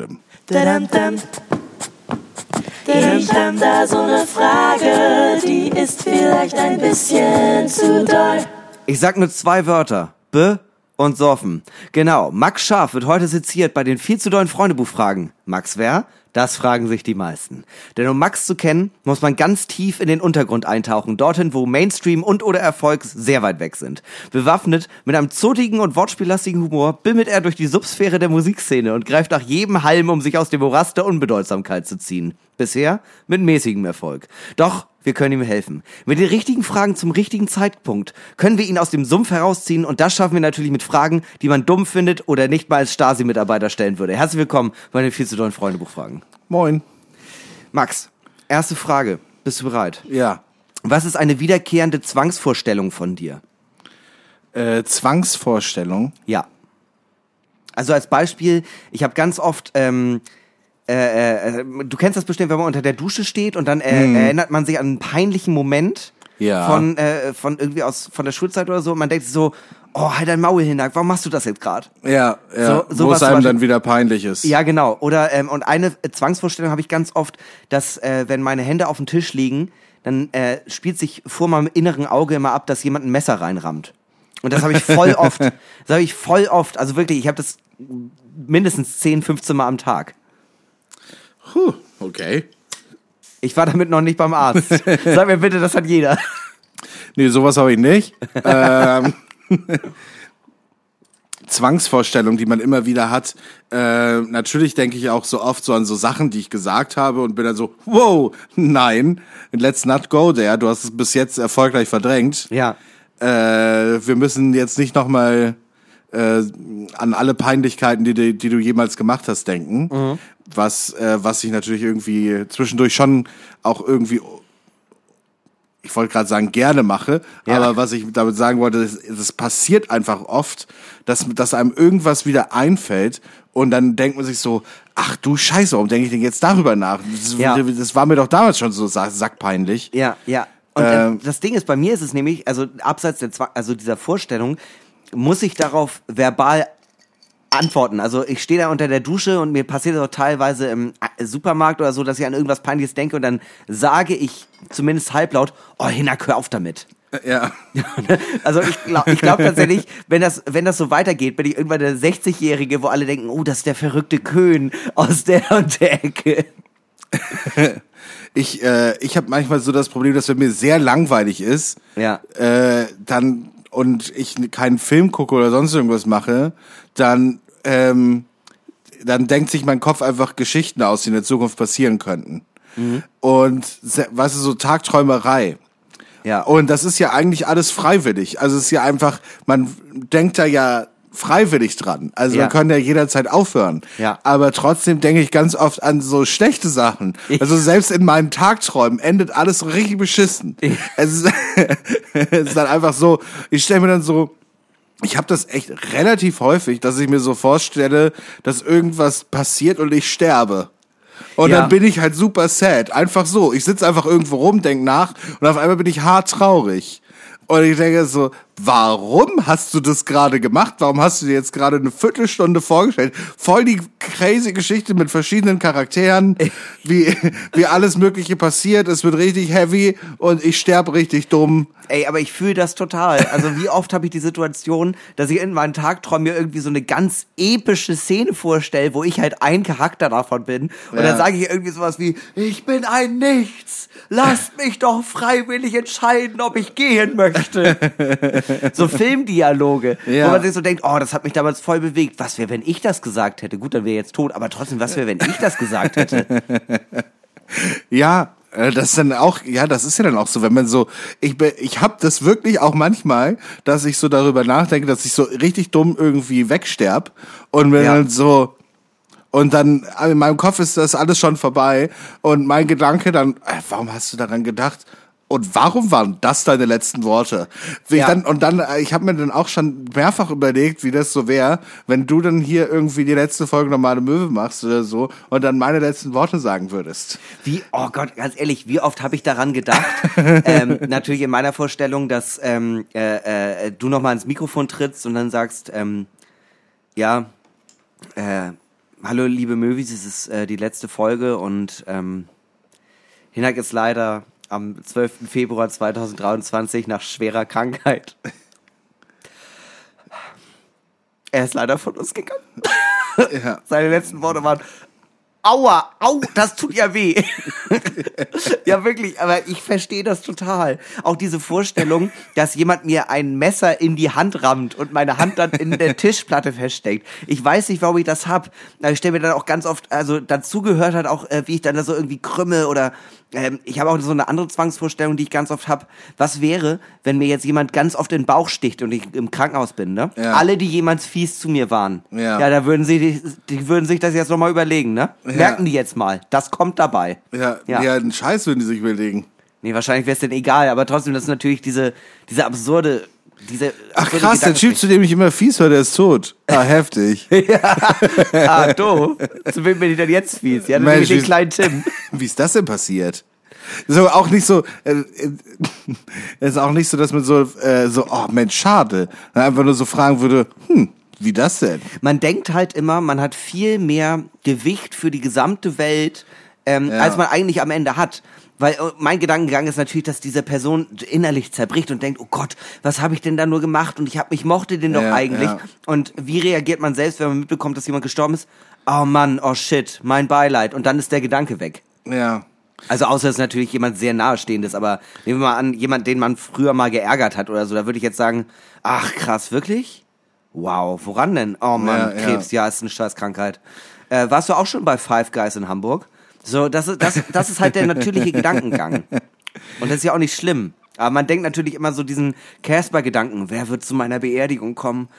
Ich hab da so eine Frage, die ist vielleicht ein bisschen zu doll. Ich sag nur 2 Wörter. B und Soffen. Genau, Max Scharf wird heute seziert bei den viel zu dollen Freundebuchfragen. Max wer? Das fragen sich die meisten. Denn um Max zu kennen, muss man ganz tief in den Untergrund eintauchen, dorthin, wo Mainstream und oder Erfolg sehr weit weg sind. Bewaffnet mit einem zotigen und wortspiellastigen Humor bimmelt er durch die Subsphäre der Musikszene und greift nach jedem Halm, um sich aus dem Morast der Unbedeutsamkeit zu ziehen. Bisher mit mäßigem Erfolg. Doch wir können ihm helfen. Mit den richtigen Fragen zum richtigen Zeitpunkt können wir ihn aus dem Sumpf herausziehen und das schaffen wir natürlich mit Fragen, die man dumm findet oder nicht mal als Stasi-Mitarbeiter stellen würde. Herzlich willkommen bei den viel zu dollen Freundebuchfragen. Moin. Max, erste Frage. Bist du bereit? Ja. Was ist eine wiederkehrende Zwangsvorstellung von dir? Zwangsvorstellung? Ja. Also als Beispiel, ich habe ganz oft, du kennst das bestimmt, wenn man unter der Dusche steht und dann erinnert man sich an einen peinlichen Moment von irgendwie von der Schulzeit oder so. Und man denkt sich so, oh, halt dein Maul hin, warum machst du das jetzt gerade? Ja, so wo was es einem dann wieder peinlich ist. Ja, genau. Oder und eine Zwangsvorstellung habe ich ganz oft, dass wenn meine Hände auf dem Tisch liegen, dann spielt sich vor meinem inneren Auge immer ab, dass jemand ein Messer reinrammt. Und das habe ich voll oft. Also wirklich, ich habe das mindestens 10, 15 Mal am Tag. Okay. Ich war damit noch nicht beim Arzt. Sag mir bitte, das hat jeder. Nee, sowas habe ich nicht. Zwangsvorstellung, die man immer wieder hat. Natürlich denke ich auch so oft so an so Sachen, die ich gesagt habe und bin dann so, wow, nein, let's not go there. Du hast es bis jetzt erfolgreich verdrängt. Ja. Wir müssen jetzt nicht nochmal an alle Peinlichkeiten, die du jemals gemacht hast, denken. Mhm. Was ich natürlich irgendwie zwischendurch schon auch irgendwie, ich wollte gerade sagen, gerne mache, aber was ich damit sagen wollte, es passiert einfach oft, dass einem irgendwas wieder einfällt und dann denkt man sich so, ach du Scheiße, warum denke ich denn jetzt darüber nach? Das war mir doch damals schon so sackpeinlich. Ja. Und das Ding ist, bei mir ist es nämlich, also abseits dieser Vorstellung, muss ich darauf verbal antworten. Also ich stehe da unter der Dusche und mir passiert das auch teilweise im Supermarkt oder so, dass ich an irgendwas Peinliches denke und dann sage ich zumindest halblaut, oh Hinak, hör auf damit. Ja. Also ich glaube tatsächlich, wenn das so weitergeht, bin ich irgendwann der 60-Jährige, wo alle denken, oh, das ist der verrückte Köhn aus der und der Ecke. Ich habe manchmal so das Problem, dass wenn mir sehr langweilig ist, dann und ich keinen Film gucke oder sonst irgendwas mache, dann denkt sich mein Kopf einfach Geschichten aus, die in der Zukunft passieren könnten. Mhm. Und weißt du, so Tagträumerei. Ja. Und das ist ja eigentlich alles freiwillig. Also es ist ja einfach, man denkt da ja freiwillig dran. Also man kann ja jederzeit aufhören. Ja. Aber trotzdem denke ich ganz oft an so schlechte Sachen. Also selbst in meinen Tagträumen endet alles so richtig beschissen. Es ist dann einfach so, ich stelle mir dann so, ich habe das echt relativ häufig, dass ich mir so vorstelle, dass irgendwas passiert und ich sterbe. Und dann bin ich halt super sad. Einfach so. Ich sitze einfach irgendwo rum, denk nach und auf einmal bin ich hart traurig. Und ich denke so, warum hast du das gerade gemacht? Warum hast du dir jetzt gerade eine Viertelstunde vorgestellt? Voll die crazy Geschichte mit verschiedenen Charakteren, wie alles Mögliche passiert. Es wird richtig heavy und ich sterbe richtig dumm. Ey, aber ich fühle das total. Also wie oft habe ich die Situation, dass ich in meinen Tagträumen mir irgendwie so eine ganz epische Szene vorstelle, wo ich halt ein Charakter davon bin. Und dann sage ich irgendwie sowas wie, ich bin ein Nichts. Lasst mich doch freiwillig entscheiden, ob ich gehen möchte. So Filmdialoge, wo man sich so denkt, oh, das hat mich damals voll bewegt. Was wäre, wenn ich das gesagt hätte? Gut, dann wäre jetzt tot, aber trotzdem, was wäre, wenn ich das gesagt hätte? Ja, das ist dann auch, das ist ja dann auch so, wenn man so, ich habe das wirklich auch manchmal, dass ich so darüber nachdenke, dass ich so richtig dumm irgendwie wegsterb und wenn dann so, und dann in meinem Kopf ist das alles schon vorbei und mein Gedanke dann, warum hast du daran gedacht? Und warum waren das deine letzten Worte? Ich habe mir dann auch schon mehrfach überlegt, wie das so wäre, wenn du dann hier irgendwie die letzte Folge Normale Möwe machst oder so und dann meine letzten Worte sagen würdest. Oh Gott, ganz ehrlich, wie oft habe ich daran gedacht? Natürlich in meiner Vorstellung, dass du nochmal ins Mikrofon trittst und dann sagst, Hallo liebe Möwis, es ist die letzte Folge und Hinak ist leider am 12. Februar 2023 nach schwerer Krankheit. Er ist leider von uns gegangen. Ja. Seine letzten Worte waren: Aua, au, das tut ja weh. Ja, wirklich, aber ich verstehe das total. Auch diese Vorstellung, dass jemand mir ein Messer in die Hand rammt und meine Hand dann in der Tischplatte feststeckt. Ich weiß nicht, warum ich das hab. Ich stelle mir dann auch ganz oft, also dazu gehört halt auch, wie ich dann da so irgendwie krümme oder ich habe auch so eine andere Zwangsvorstellung, die ich ganz oft habe. Was wäre, wenn mir jetzt jemand ganz oft in den Bauch sticht und ich im Krankenhaus bin, ne? Ja. Alle, die jemals fies zu mir waren, ja, da würden die würden sich das jetzt nochmal überlegen, ne? Ja. Merken die jetzt mal, das kommt dabei. Ja, einen Scheiß würden die sich überlegen. Nee, wahrscheinlich wäre es denn egal, aber trotzdem, das ist natürlich diese absurde... Ach krass, der Typ, zu dem ich immer fies war, der ist tot. Ah, heftig. Ja. Ah, doof. Zu wem bin ich denn jetzt fies? Ja, dann nämlich den kleinen Tim. Wie ist das denn passiert? So, auch nicht so, es ist auch nicht so, dass man so, oh Mensch, schade. Dann einfach nur so fragen würde, wie das denn? Man denkt halt immer, man hat viel mehr Gewicht für die gesamte Welt, als man eigentlich am Ende hat. Weil mein Gedankengang ist natürlich, dass diese Person innerlich zerbricht und denkt, oh Gott, was habe ich denn da nur gemacht? Und ich mochte den doch eigentlich. Ja. Und wie reagiert man selbst, wenn man mitbekommt, dass jemand gestorben ist? Oh Mann, oh shit, mein Beileid. Und dann ist der Gedanke weg. Ja. Also außer es ist natürlich jemand sehr Nahestehendes, aber nehmen wir mal an, jemand, den man früher mal geärgert hat oder so, da würde ich jetzt sagen, ach krass, wirklich? Wow, woran denn? Oh Mann, Krebs, ja, ist eine Scheißkrankheit. Warst du auch schon bei Five Guys in Hamburg? So, das ist halt der natürliche Gedankengang. Und das ist ja auch nicht schlimm. Aber man denkt natürlich immer so diesen Casper-Gedanken, wer wird zu meiner Beerdigung kommen?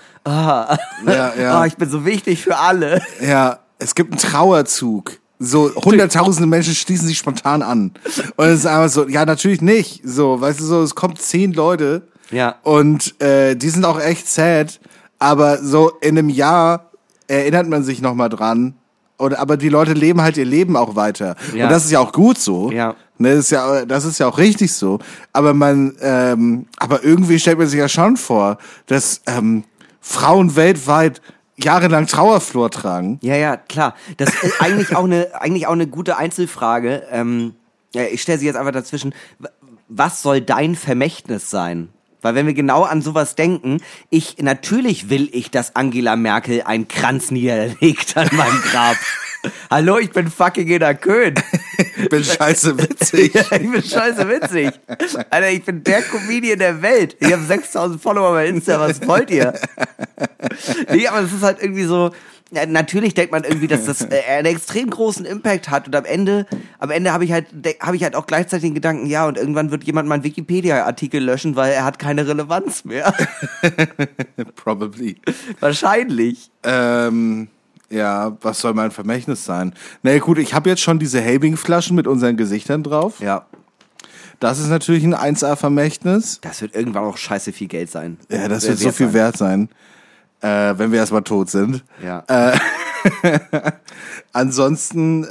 Ich bin so wichtig für alle. Ja, es gibt einen Trauerzug. So, hunderttausende Menschen schließen sich spontan an. Und es ist einfach so, ja, natürlich nicht. So, weißt du, so, es kommt 10 Leute. Ja. Und die sind auch echt sad. Aber so in einem Jahr erinnert man sich nochmal dran. Aber die Leute leben halt ihr Leben auch weiter. Ja. Und das ist ja auch gut so. Ja. Ne, das ist ja auch richtig so. Aber aber irgendwie stellt man sich ja schon vor, dass Frauen weltweit jahrelang Trauerflor tragen. Ja, klar. Das ist eigentlich auch eine gute Einzelfrage. Ich stelle sie jetzt einfach dazwischen. Was soll dein Vermächtnis sein? Weil wenn wir genau an sowas denken, natürlich will ich, dass Angela Merkel einen Kranz niederlegt an meinem Grab. Hallo, ich bin fucking Hinak Köhn. Ich bin scheiße witzig. Ja, ich bin scheiße witzig. Alter, ich bin der Comedian der Welt. Ich habe 6000 Follower bei Insta, was wollt ihr? Nee, aber es ist halt irgendwie so, ja, natürlich denkt man irgendwie, dass das einen extrem großen Impact hat und am Ende habe ich halt auch gleichzeitig den Gedanken, ja, und irgendwann wird jemand meinen Wikipedia-Artikel löschen, weil er hat keine Relevanz mehr. Probably. Wahrscheinlich. Ja, was soll mein Vermächtnis sein? Na ja, gut, ich habe jetzt schon diese Helbing-Flaschen mit unseren Gesichtern drauf. Ja. Das ist natürlich ein 1A-Vermächtnis. Das wird irgendwann auch scheiße viel Geld sein. Ja, das wird so viel wert sein. Wenn wir erstmal tot sind. Ja. Ansonsten,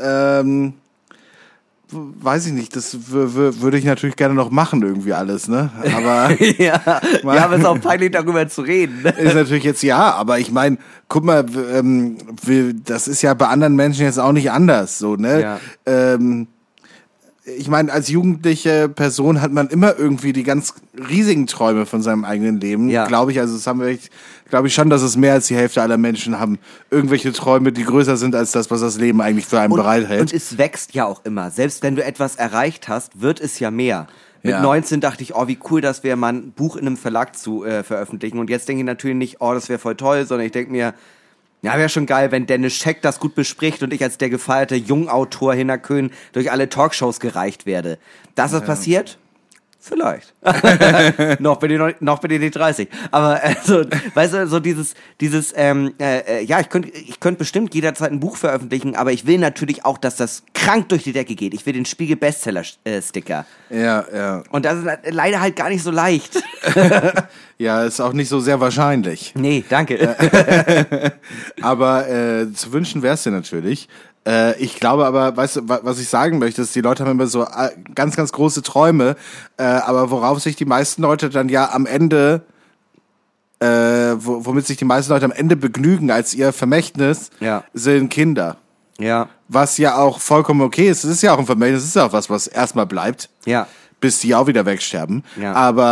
weiß ich nicht, das würde ich natürlich gerne noch machen, irgendwie alles, ne? Aber ja, aber es ist auch peinlich, darüber zu reden. Ne? Ist natürlich jetzt aber ich meine, guck mal, das ist ja bei anderen Menschen jetzt auch nicht anders, so, ne? Ja. Ich meine, als jugendliche Person hat man immer irgendwie die ganz riesigen Träume von seinem eigenen Leben, glaube ich. Also das haben wir glaube ich schon, dass es mehr als die Hälfte aller Menschen haben. Irgendwelche Träume, die größer sind als das, was das Leben eigentlich für einen bereithält. Und es wächst ja auch immer. Selbst wenn du etwas erreicht hast, wird es ja mehr. Mit 19 dachte ich, wie cool das wäre, mal ein Buch in einem Verlag zu veröffentlichen. Und jetzt denke ich natürlich nicht, das wäre voll toll, sondern ich denke mir, ja, wäre schon geil, wenn Dennis Scheck das gut bespricht und ich als der gefeierte Jungautor Hinak Köhn durch alle Talkshows gereicht werde. Dass das passiert? Vielleicht. noch bin ich nicht 30. Aber weißt du, so dieses ich könnte bestimmt jederzeit ein Buch veröffentlichen, aber ich will natürlich auch, dass das krank durch die Decke geht. Ich will den Spiegel Bestseller Sticker. Ja. Und das ist leider halt gar nicht so leicht. Ja, ist auch nicht so sehr wahrscheinlich. Nee, danke. Aber zu wünschen wär's dir natürlich. Ich glaube aber, weißt du, was ich sagen möchte, ist, die Leute haben immer so ganz, ganz große Träume, aber worauf sich die meisten Leute dann ja am Ende, womit sich die meisten Leute am Ende begnügen als ihr Vermächtnis, sind Kinder. Ja. Was ja auch vollkommen okay ist. Es ist ja auch ein Vermächtnis, es ist ja auch was erstmal bleibt. Ja. Bis die auch wieder wegsterben. Ja.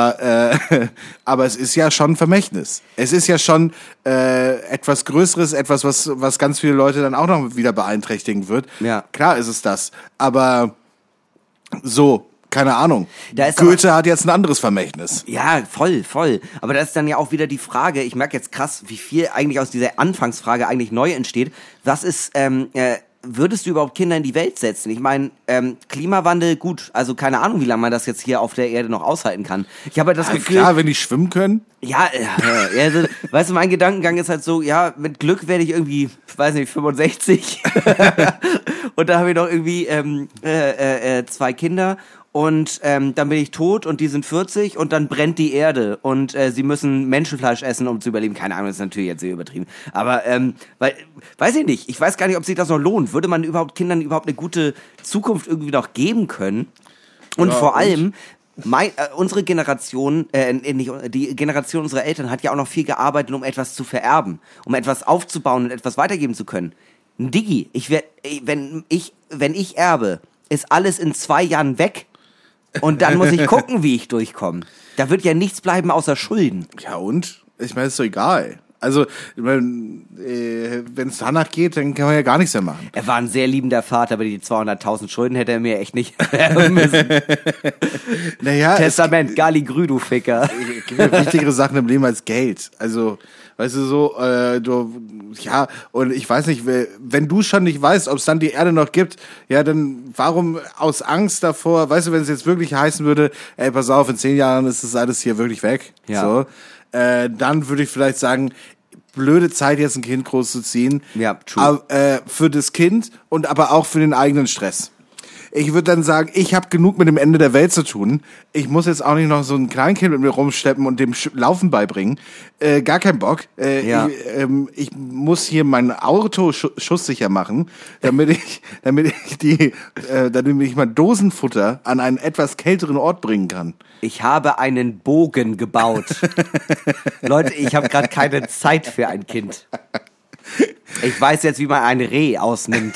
Aber es ist ja schon ein Vermächtnis. Es ist ja schon etwas Größeres, etwas, was ganz viele Leute dann auch noch wieder beeinträchtigen wird. Ja. Klar ist es das. Aber so, keine Ahnung. Da ist Goethe hat jetzt ein anderes Vermächtnis. Ja, voll. Aber da ist dann ja auch wieder die Frage, ich merke jetzt krass, wie viel eigentlich aus dieser Anfangsfrage eigentlich neu entsteht. Was ist, würdest du überhaupt Kinder in die Welt setzen? Ich meine, Klimawandel, gut, also keine Ahnung, wie lange man das jetzt hier auf der Erde noch aushalten kann. Ich habe halt das Gefühl... Klar, wenn die schwimmen können. Ja, also, weißt du, mein Gedankengang ist halt so, ja, mit Glück werde ich irgendwie, weiß nicht, 65 und da habe ich noch irgendwie 2 Kinder und dann bin ich tot und die sind 40 und dann brennt die Erde und sie müssen Menschenfleisch essen, um zu überleben. Keine Ahnung, das ist natürlich jetzt sehr übertrieben. Aber, weiß ich nicht, ich weiß gar nicht, ob sich das noch lohnt. Würde man überhaupt Kindern überhaupt eine gute Zukunft irgendwie noch geben können? Und vor allem... unsere Generation, nicht, die Generation unserer Eltern hat ja auch noch viel gearbeitet, um etwas zu vererben, um etwas aufzubauen und etwas weitergeben zu können. Diggi, wenn ich erbe, ist alles in 2 Jahren weg und dann muss ich gucken, wie ich durchkomme. Da wird ja nichts bleiben außer Schulden. Ja und? Ich meine, ist doch egal. Also, wenn es danach geht, dann kann man ja gar nichts mehr machen. Er war ein sehr liebender Vater, aber die 200.000 Schulden hätte er mir echt nicht müssen. Naja, Testament, Galli-Grü, du Ficker. Es gibt ja wichtigere Sachen im Leben als Geld. Also, weißt du, so, und ich weiß nicht, wenn du schon nicht weißt, ob es dann die Erde noch gibt, ja, dann warum aus Angst davor, weißt du, wenn es jetzt wirklich heißen würde, ey, pass auf, in 10 Jahren ist das alles hier wirklich weg, so, dann würde ich vielleicht sagen, blöde Zeit, jetzt ein Kind großzuziehen. Ja, true. Für das Kind und aber auch für den eigenen Stress. Ich würde dann sagen, ich habe genug mit dem Ende der Welt zu tun. Ich muss jetzt auch nicht noch so ein Kleinkind mit mir rumschleppen und dem Laufen beibringen. Gar kein Bock. Ich muss hier mein Auto schusssicher machen, damit ich mein Dosenfutter an einen etwas kälteren Ort bringen kann. Ich habe einen Bogen gebaut. Leute, ich habe gerade keine Zeit für ein Kind. Ich weiß jetzt, wie man ein Reh ausnimmt.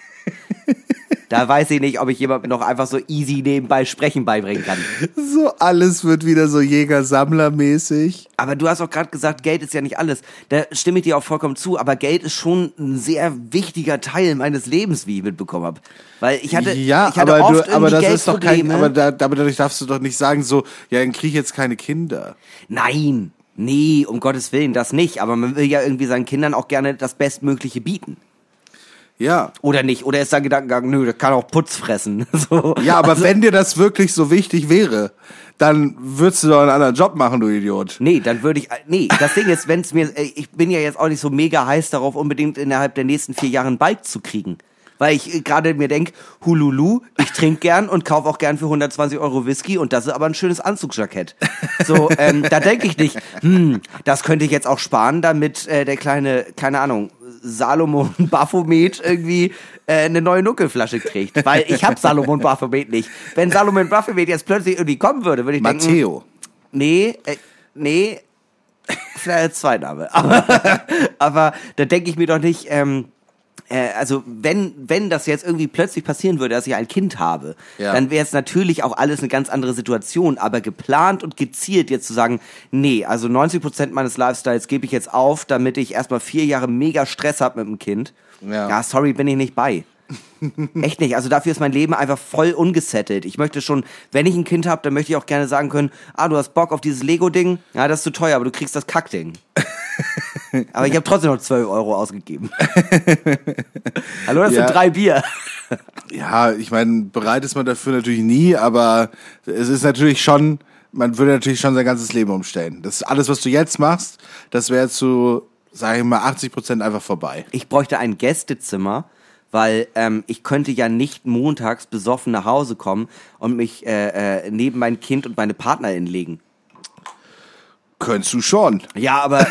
Da weiß ich nicht, ob ich jemandem noch einfach so easy nebenbei Sprechen beibringen kann. So, alles wird wieder so Jäger-Sammler-mäßig. Aber du hast auch gerade gesagt, Geld ist ja nicht alles. Da stimme ich dir auch vollkommen zu. Aber Geld ist schon ein sehr wichtiger Teil meines Lebens, wie ich mitbekommen habe. Weil ich hatte oft Geldprobleme. Aber dadurch darfst du doch nicht sagen so, ja, dann krieg ich jetzt keine Kinder. Nein, nee, um Gottes Willen, das nicht. Aber man will ja irgendwie seinen Kindern auch gerne das Bestmögliche bieten. Ja. Oder nicht? Oder ist der Gedankengang, nö, das kann auch Putz fressen. So. Ja, aber wenn dir das wirklich so wichtig wäre, dann würdest du doch einen anderen Job machen, du Idiot. Nee, dann würde ich, das Ding ist, ich bin ja jetzt auch nicht so mega heiß darauf, unbedingt innerhalb der nächsten 4 Jahre ein Bike zu kriegen. Weil ich gerade mir denke, hululu, ich trinke gern und kaufe auch gern für 120 € Whisky und das ist aber ein schönes Anzugsjackett. So, da denke ich nicht, das könnte ich jetzt auch sparen, damit der kleine, keine Ahnung, Salomon Baphomet irgendwie eine neue Nuckelflasche kriegt. Weil ich hab Salomon Baphomet nicht. Wenn Salomon Baphomet jetzt plötzlich irgendwie kommen würde, würde ich denken... Matteo. Nee, vielleicht als Zweiname. Aber da denke ich mir doch nicht... also wenn das jetzt irgendwie plötzlich passieren würde, dass ich ein Kind habe, dann wäre es natürlich auch alles eine ganz andere Situation, aber geplant und gezielt jetzt zu sagen, nee, also 90% meines Lifestyles gebe ich jetzt auf, damit ich erstmal 4 Jahre mega Stress habe mit dem Kind. Ja, sorry, bin ich nicht bei. Echt nicht, also dafür ist mein Leben einfach voll ungesettelt. Ich möchte schon, wenn ich ein Kind habe, dann möchte ich auch gerne sagen können, du hast Bock auf dieses Lego-Ding? Ja, das ist zu teuer, aber du kriegst das Kackding. Aber ich habe trotzdem noch 12 € ausgegeben. Hallo, das sind 3 Bier. Ja, ich meine, bereit ist man dafür natürlich nie, aber es ist natürlich schon, man würde natürlich schon sein ganzes Leben umstellen. Das alles, was du jetzt machst, das wäre zu, sag ich mal, 80% einfach vorbei. Ich bräuchte ein Gästezimmer, weil ich könnte ja nicht montags besoffen nach Hause kommen und mich neben mein Kind und meine Partnerin legen. Könntest du schon. Ja, aber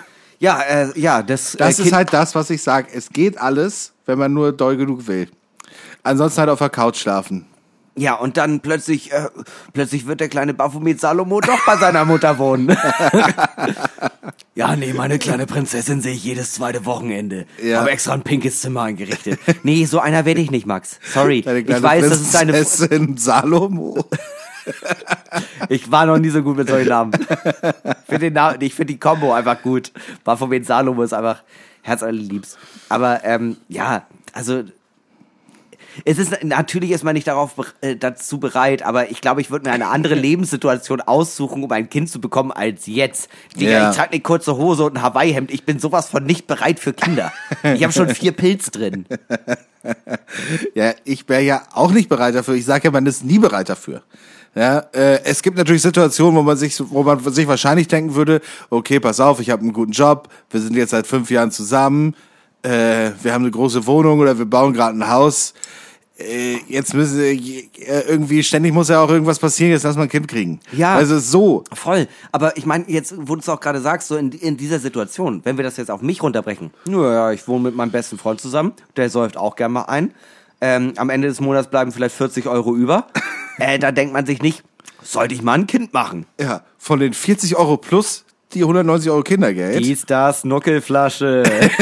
das ist halt das, was ich sage. Es geht alles, wenn man nur doll genug will. Ansonsten halt auf der Couch schlafen. Ja, und dann plötzlich wird der kleine Baphomet Salomo doch bei seiner Mutter wohnen. Ja, nee, meine kleine Prinzessin sehe ich jedes zweite Wochenende. Ja. Habe extra ein pinkes Zimmer eingerichtet. Nee, so einer werde ich nicht, Max. Sorry. Deine Ich kleine weiß, das ist deine... Prinzessin Salomo. Ich war noch nie so gut mit solchen Namen. Ich finde die Kombo einfach gut. Baphomet Salomo ist einfach herzallerliebst. Aber ja, also natürlich ist man nicht dazu bereit, aber ich glaube, ich würde mir eine andere Lebenssituation aussuchen, um ein Kind zu bekommen, als jetzt. Digga, Ja. ich trage eine kurze Hose und ein Hawaii-Hemd. Ich bin sowas von nicht bereit für Kinder. Ich habe schon 4 Pilz drin. Ja, ich wäre ja auch nicht bereit dafür. Ich sage ja, man ist nie bereit dafür. Ja, es gibt natürlich Situationen, wo man sich wahrscheinlich denken würde, okay, pass auf, ich habe einen guten Job, wir sind jetzt seit 5 Jahren zusammen, wir haben eine große Wohnung oder wir bauen gerade ein Haus. Jetzt müssen irgendwie ständig muss ja auch irgendwas passieren, jetzt lass mal ein Kind kriegen. Ja. Also so. Voll. Aber ich meine, jetzt, wo du es auch gerade sagst, so in dieser Situation, wenn wir das jetzt auf mich runterbrechen. Naja, ich wohne mit meinem besten Freund zusammen, der säuft auch gern mal ein. Am Ende des Monats bleiben vielleicht 40 Euro über. Da denkt man sich nicht, sollte ich mal ein Kind machen? Ja, von den 40 Euro plus die 190 Euro Kindergeld. Dies, das, Nuckelflasche.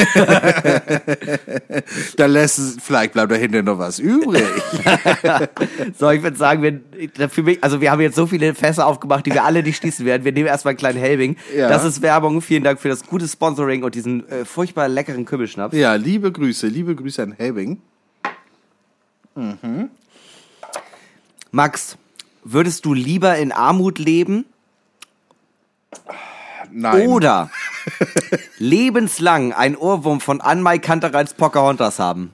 Da vielleicht bleibt da hinten noch was übrig. So, ich würde sagen, wir haben jetzt so viele Fässer aufgemacht, die wir alle nicht schließen werden. Wir nehmen erstmal einen kleinen Helbing. Ja. Das ist Werbung. Vielen Dank für das gute Sponsoring und diesen furchtbar leckeren Kübelschnaps. Ja, liebe Grüße an Helbing. Max, würdest du lieber in Armut leben Nein. oder lebenslang ein Ohrwurm von Anmai Kantereits Pocahontas haben?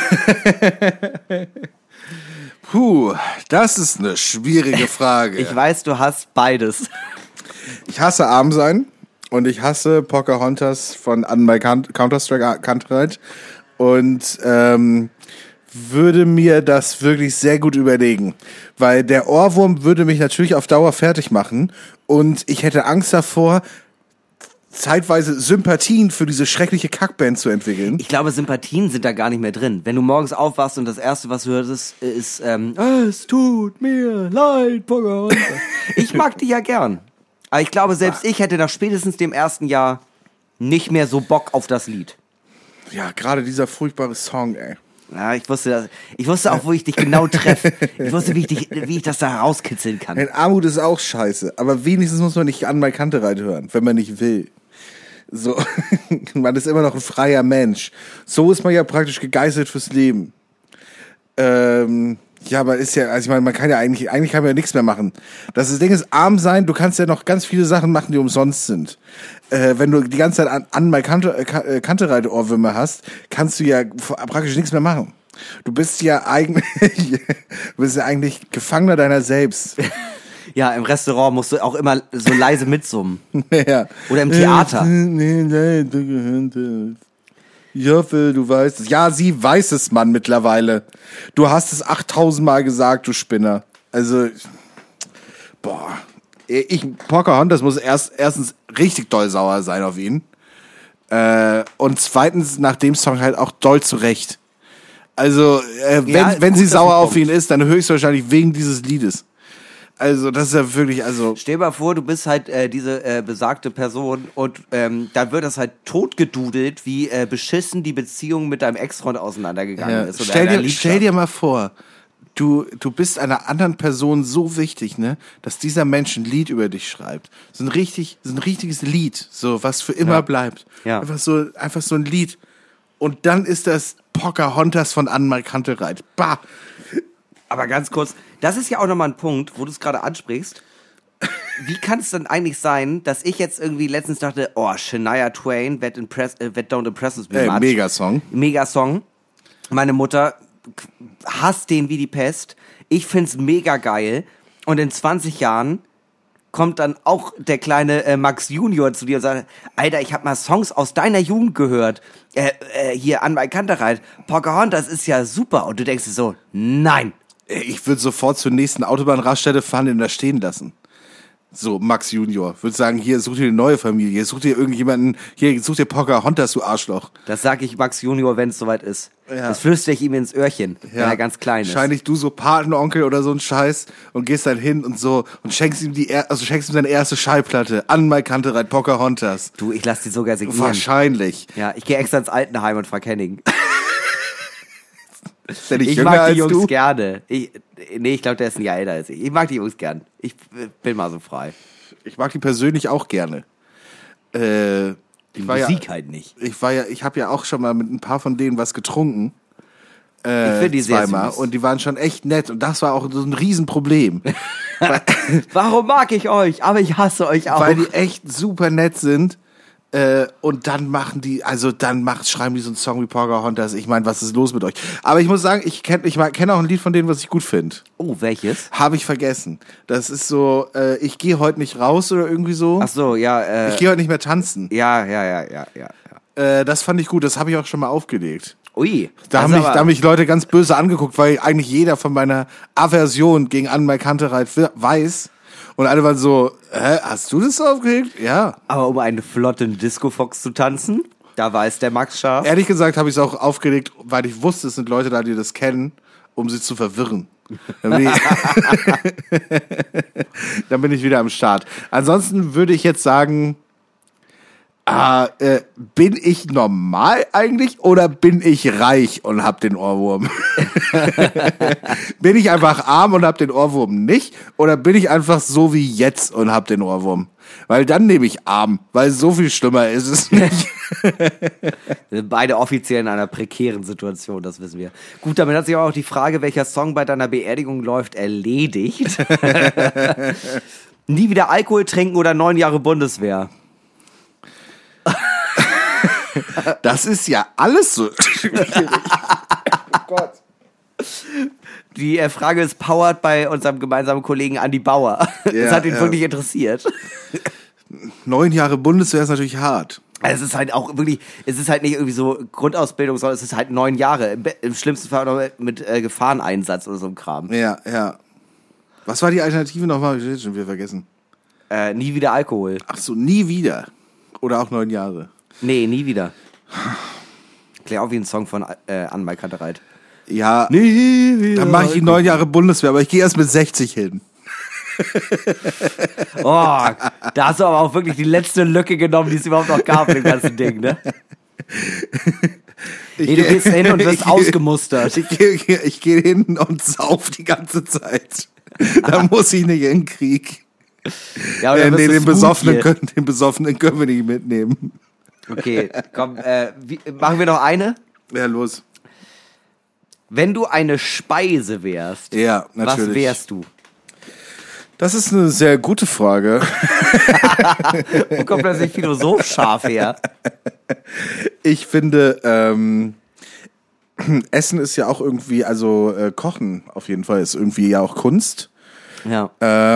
Puh, das ist eine schwierige Frage. Ich weiß, du hast beides. Ich hasse arm sein und ich hasse Pocahontas von Anmai Counter-Strike Kantereit und würde mir das wirklich sehr gut überlegen, weil der Ohrwurm würde mich natürlich auf Dauer fertig machen und ich hätte Angst davor, zeitweise Sympathien für diese schreckliche Kackband zu entwickeln. Ich glaube, Sympathien sind da gar nicht mehr drin. Wenn du morgens aufwachst und das Erste, was du hörst, ist es tut mir leid, Pocahontas. Ich mag die ja gern. Aber ich glaube, selbst ich hätte nach spätestens dem ersten Jahr nicht mehr so Bock auf das Lied. Ja, gerade dieser furchtbare Song, ey. Ja, ich wusste auch, wo ich dich genau treffe. Ich wusste, wie ich das da rauskitzeln kann. Denn Armut ist auch scheiße, aber wenigstens muss man nicht Anmai Kantereit hören, wenn man nicht will. So, man ist immer noch ein freier Mensch. So ist man ja praktisch gegeißelt fürs Leben. Ja, man ist ja, also ich meine, man kann ja eigentlich kann man ja nichts mehr machen. Das Ding ist, arm sein, du kannst ja noch ganz viele Sachen machen, die umsonst sind. Wenn du die ganze Zeit an Kantereit-Ohrwürmer hast, kannst du ja praktisch nichts mehr machen. Du bist ja eigentlich Gefangener deiner selbst. Ja, im Restaurant musst du auch immer so leise mitsummen. Ja. Oder im Theater. Ich hoffe, du weißt es. Ja, sie weiß es, Mann, mittlerweile. Du hast es 8000 Mal gesagt, du Spinner. Also, boah. Pocahontas muss erstens richtig doll sauer sein auf ihn. Und zweitens nach dem Song halt auch doll zurecht. Also, wenn sie sauer auf ihn ist, dann höchstwahrscheinlich wegen dieses Liedes. Also, das ist ja wirklich, also... Stell dir mal vor, du bist halt diese besagte Person und dann wird das halt totgedudelt, wie beschissen die Beziehung mit deinem Ex-Freund auseinandergegangen ist. Oder Stell dir mal vor, du bist einer anderen Person so wichtig, ne, dass dieser Mensch ein Lied über dich schreibt. So ein richtiges Lied, so was für immer bleibt. Ja. Einfach so ein Lied. Und dann ist das Pocahontas von Anmai Kantereit. Bah! Aber ganz kurz, das ist ja auch nochmal ein Punkt, wo du es gerade ansprichst. Wie kann es denn eigentlich sein, dass ich jetzt irgendwie letztens dachte, oh, Shania Twain, That Don't Impress Us Me Much. Megasong. Meine Mutter hasst den wie die Pest. Ich find's mega geil. Und in 20 Jahren kommt dann auch der kleine Max Junior zu dir und sagt, Alter, ich habe mal Songs aus deiner Jugend gehört. Hier Anmai Kantereit. Pocahontas ist ja super. Und du denkst dir so, nein. Ich würde sofort zur nächsten Autobahnraststätte fahren und ihn da stehen lassen. So, Max Junior. Würde sagen, hier, such dir eine neue Familie. Such dir irgendjemanden, hier, such dir Pocahontas, du Arschloch. Das sag ich Max Junior, wenn es soweit ist. Ja. Das flüstere ich ihm ins Öhrchen, wenn er ganz klein ist. Wahrscheinlich du so Patenonkel oder so ein Scheiß und gehst dann hin und so und schenkst ihm seine erste Schallplatte. An Mike Kantereit, Pocahontas. Du, ich lass die sogar signieren. Wahrscheinlich. Ja, ich gehe extra ins Altenheim und frag Henning. Ist der nicht Ich jünger mag die als Jungs du? gerne. Ich glaube, der ist ein Jahr älter als ich. Ich mag die Jungs gern. Ich bin mal so frei. Ich mag die persönlich auch gerne. Die Musik halt nicht. Ich habe ja auch schon mal mit ein paar von denen was getrunken. Ich finde die sehr zweimal. süß. Und die waren schon echt nett. Und das war auch so ein Riesenproblem. Warum mag ich euch? Aber ich hasse euch auch. Weil die echt super nett sind. Und dann schreiben die so einen Song wie Pocahontas. Ich meine, was ist los mit euch? Aber ich muss sagen, ich kenn auch ein Lied von denen, was ich gut finde. Oh, welches? Habe ich vergessen. Das ist so, ich gehe heute nicht raus oder irgendwie so. Ach so, ja. Ich gehe heute nicht mehr tanzen. Ja. Das fand ich gut. Das habe ich auch schon mal aufgelegt. Ui. Da haben mich Leute ganz böse angeguckt, weil eigentlich jeder von meiner Aversion gegen Anne Kantereit weiß. Und alle waren so, hast du das aufgelegt? Ja. Aber um einen flotten Disco-Fox zu tanzen, da weiß der Max scharf. Ehrlich gesagt habe ich es auch aufgelegt, weil ich wusste, es sind Leute da, die das kennen, um sie zu verwirren. Dann bin ich wieder am Start. Ansonsten würde ich jetzt sagen, bin ich normal eigentlich oder bin ich reich und hab den Ohrwurm? Bin ich einfach arm und hab den Ohrwurm nicht? Oder bin ich einfach so wie jetzt und hab den Ohrwurm? Weil dann nehme ich arm, weil so viel schlimmer ist es nicht. Wir sind beide offiziell in einer prekären Situation, das wissen wir. Gut, damit hat sich auch die Frage, welcher Song bei deiner Beerdigung läuft, erledigt. Nie wieder Alkohol trinken oder 9 Jahre Bundeswehr. Das ist ja alles so schwierig. Oh Gott. Die Frage ist powered bei unserem gemeinsamen Kollegen Andi Bauer. Das hat ihn wirklich interessiert. 9 Jahre Bundeswehr ist natürlich hart. Also es ist halt auch wirklich, es ist halt nicht irgendwie so Grundausbildung, sondern es ist halt 9 Jahre. Im schlimmsten Fall noch mit Gefahreneinsatz oder so einem Kram. Ja. Was war die Alternative nochmal? Ich habe schon wieder vergessen. Nie wieder Alkohol. Ach so, nie wieder. Oder auch 9 Jahre. Nee, nie wieder. Klingt auch wie ein Song von Anne Mike Kantereit. Ja, Nie wieder. dann mache ich die 9 Jahre Bundeswehr, aber ich gehe erst mit 60 hin. Oh, da hast du aber auch wirklich die letzte Lücke genommen, die es überhaupt noch gab in dem ganzen Ding, ne? Du gehst hin und wirst ausgemustert. Ich gehe hin und sauf die ganze Zeit. Da muss ich nicht in den Krieg. Ja, oder Nee, den Besoffenen Besoffenen können wir nicht mitnehmen. Okay, komm, machen wir noch eine? Ja, los. Wenn du eine Speise wärst, Ja, natürlich. was wärst du? Das ist eine sehr gute Frage. Wo kommt plötzlich Philosoph scharf her? Ich finde, Essen ist ja auch irgendwie, also Kochen auf jeden Fall ist irgendwie ja auch Kunst. Ja.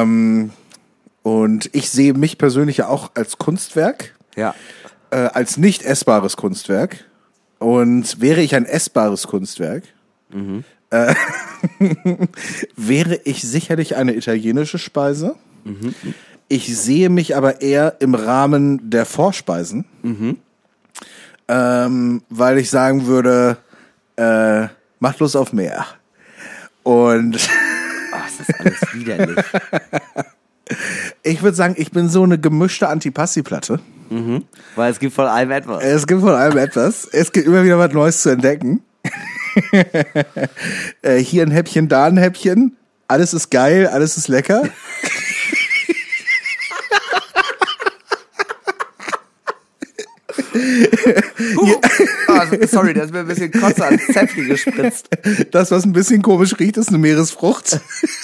Und ich sehe mich persönlich ja auch als Kunstwerk, Ja. als nicht essbares Kunstwerk. Und wäre ich ein essbares Kunstwerk, wäre ich sicherlich eine italienische Speise. Ich sehe mich aber eher im Rahmen der Vorspeisen, weil ich sagen würde, macht Lust auf mehr. Und Das ist alles widerlich. ich würde sagen, ich bin so eine gemischte Antipasti-Platte. Weil es gibt von allem etwas. Es gibt von allem etwas. Es gibt immer wieder was Neues zu entdecken. Hier ein Häppchen, da ein Häppchen. Alles ist geil, alles ist lecker. Sorry, da ist mir ein bisschen Kotze ans Zäpfchen gespritzt. Das, was ein bisschen komisch riecht, ist eine Meeresfrucht.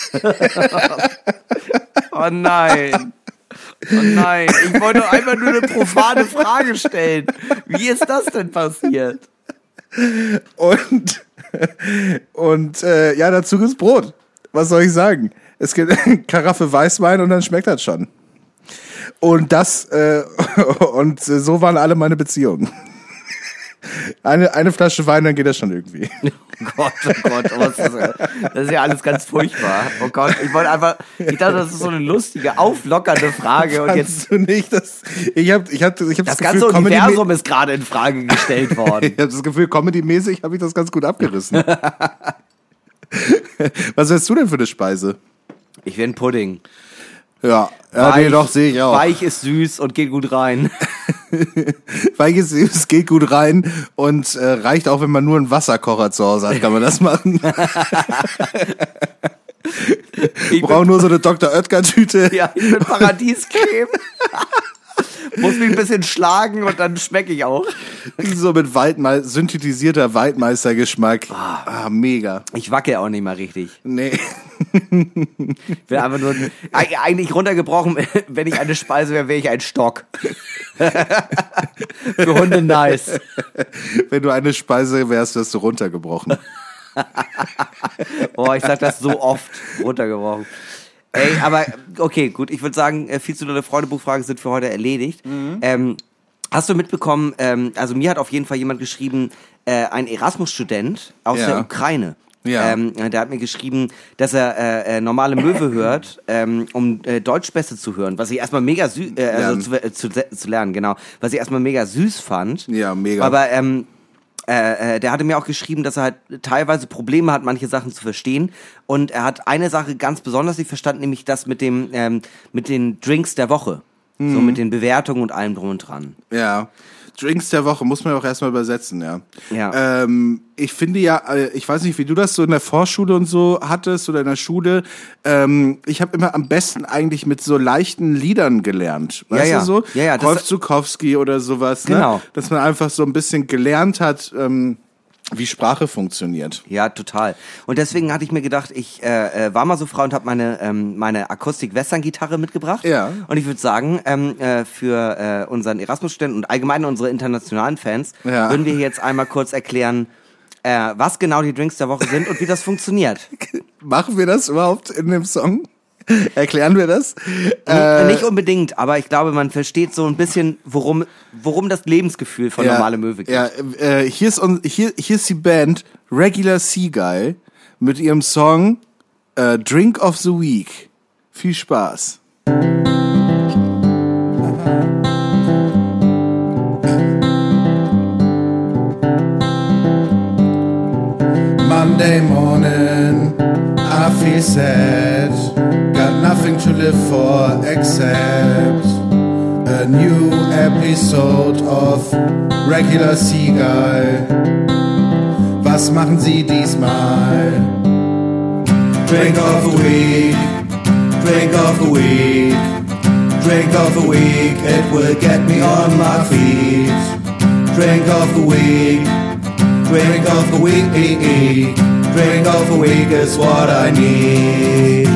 Oh nein. Oh nein. Ich wollte doch einfach nur eine profane Frage stellen. Wie ist das denn passiert? Und ja, dazu gibt's Brot. Was soll ich sagen? Es gibt eine Karaffe Weißwein und dann schmeckt das schon. Und so waren alle meine Beziehungen. Eine Flasche Wein, dann geht das schon irgendwie. Oh Gott, das ist ja alles ganz furchtbar. Oh Gott, ich dachte, das ist so eine lustige, auflockernde Frage und jetzt. Du nicht, ich hab das ganze Universum ist gerade in Frage gestellt worden. Ich habe das Gefühl, Comedy-mäßig habe ich das ganz gut abgerissen. Was wärst du denn für eine Speise? Ich wäre ein Pudding. Ja, weich, doch, sehe ich auch. Weich ist süß und geht gut rein. Weich ist süß, geht gut rein und reicht auch, wenn man nur einen Wasserkocher zu Hause hat, kann man das machen. Ich brauche nur so eine Dr. Oetker-Tüte. Ja, ich bin Paradiescreme. Muss mich ein bisschen schlagen und dann schmecke ich auch. So mit synthetisierter Waldmeistergeschmack. Mega. Ich wacke auch nicht mal richtig. Nee. Ich will einfach nur, eigentlich runtergebrochen, wenn ich eine Speise wäre, wäre ich ein Stock. Für Hunde nice. Wenn du eine Speise wärst, wärst du runtergebrochen. Oh, ich sag das so oft, runtergebrochen. Ey, aber okay, gut, ich würde sagen, viel zu dolle Freundebuchfragen sind für heute erledigt. Hast du mitbekommen, also mir hat auf jeden Fall jemand geschrieben, ein Erasmus-Student aus der Ukraine. Ja. Der hat mir geschrieben, dass er normale Möwe hört, um Deutschbeste zu hören, was ich erstmal mega süß, zu lernen, genau, was ich erstmal mega süß fand. Ja, mega. Aber der hatte mir auch geschrieben, dass er halt teilweise Probleme hat, manche Sachen zu verstehen. Und er hat eine Sache ganz besonders nicht verstanden, nämlich das mit den Drinks der Woche. So mit den Bewertungen und allem drum und dran. Ja. Drinks der Woche muss man auch erstmal übersetzen, ja. Ja. Ich finde ja, ich weiß nicht, wie du das so in der Vorschule und so hattest oder in der Schule. Ich habe immer am besten eigentlich mit so leichten Liedern gelernt. Weißt du so? Ja, Rolf Zukowski oder sowas. Genau. Ne? Dass man einfach so ein bisschen gelernt hat, wie Sprache funktioniert. Ja, total. Und deswegen hatte ich mir gedacht, ich war mal so frei und habe meine Akustik-Western-Gitarre mitgebracht. Ja. Und ich würde sagen, für unseren Erasmus-Studenten und allgemein unsere internationalen Fans würden wir jetzt einmal kurz erklären, was genau die Drinks der Woche sind und wie das funktioniert. Machen wir das überhaupt in dem Song? Erklären wir das? Nicht unbedingt, aber ich glaube, man versteht so ein bisschen, worum das Lebensgefühl von Normale Möwe geht. Ja, hier ist die Band Regular Seagull mit ihrem Song Drink of the Week. Viel Spaß. Monday morning, I feel sad. Got nothing to live for except a new episode of Regular Seagull. Was machen Sie diesmal? Drink of the week, drink of the week, drink of the week, it will get me on my feet. Drink of the week, drink of the week, drink of the week is what I need.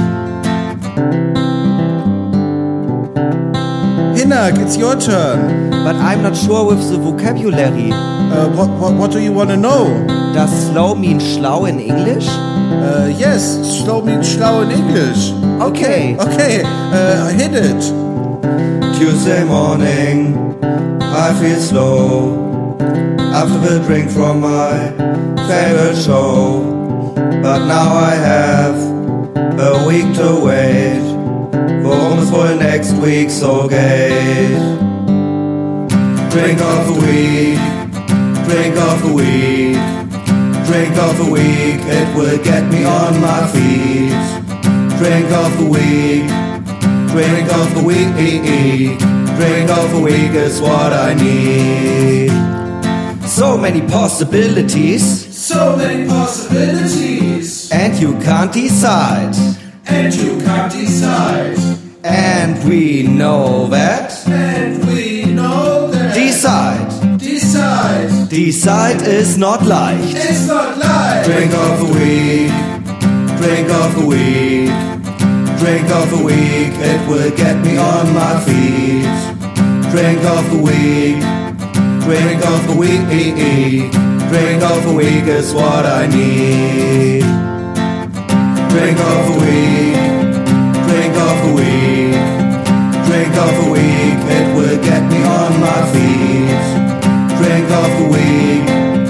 Hinak, it's your turn. But I'm not sure with the vocabulary. What do you want to know? Does slow mean schlau in English? Yes, slow means schlau in English. Okay. Okay, hit it. Tuesday morning, I feel slow. After the drink from my favorite show. But now I have a week to wait. Worum es wohl next week so geht. Drink of the week, drink of the week, drink of the week, it will get me on my feet. Drink of the week, drink of the week, drink of the week is what I need. So many possibilities, so many possibilities, and you can't decide. and you can't decide. And we know that. And we know that. Decide. Decide. Decide is not leicht. It's not life. Drink of the week. Drink of the week. Drink of the week. It will get me on my feet. Drink of the week. Drink of the week. Drink of the week is what I need. Drink of the week. Drink of the week. Drink of the week. It will get me on my feet. Drink of the week.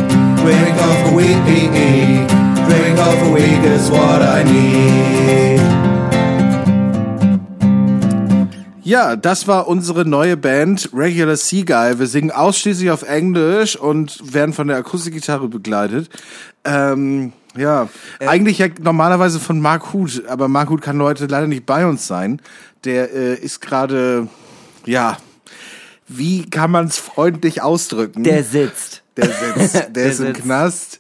week. Drink of a week is what I need. Ja, das war unsere neue Band Regular Seagull. Wir singen ausschließlich auf Englisch und werden von der Akustikgitarre begleitet. Eigentlich ja normalerweise von Mark Huth, aber Mark Huth kann heute leider nicht bei uns sein. Der ist gerade, wie kann man es freundlich ausdrücken? Der sitzt. Der ist im Knast,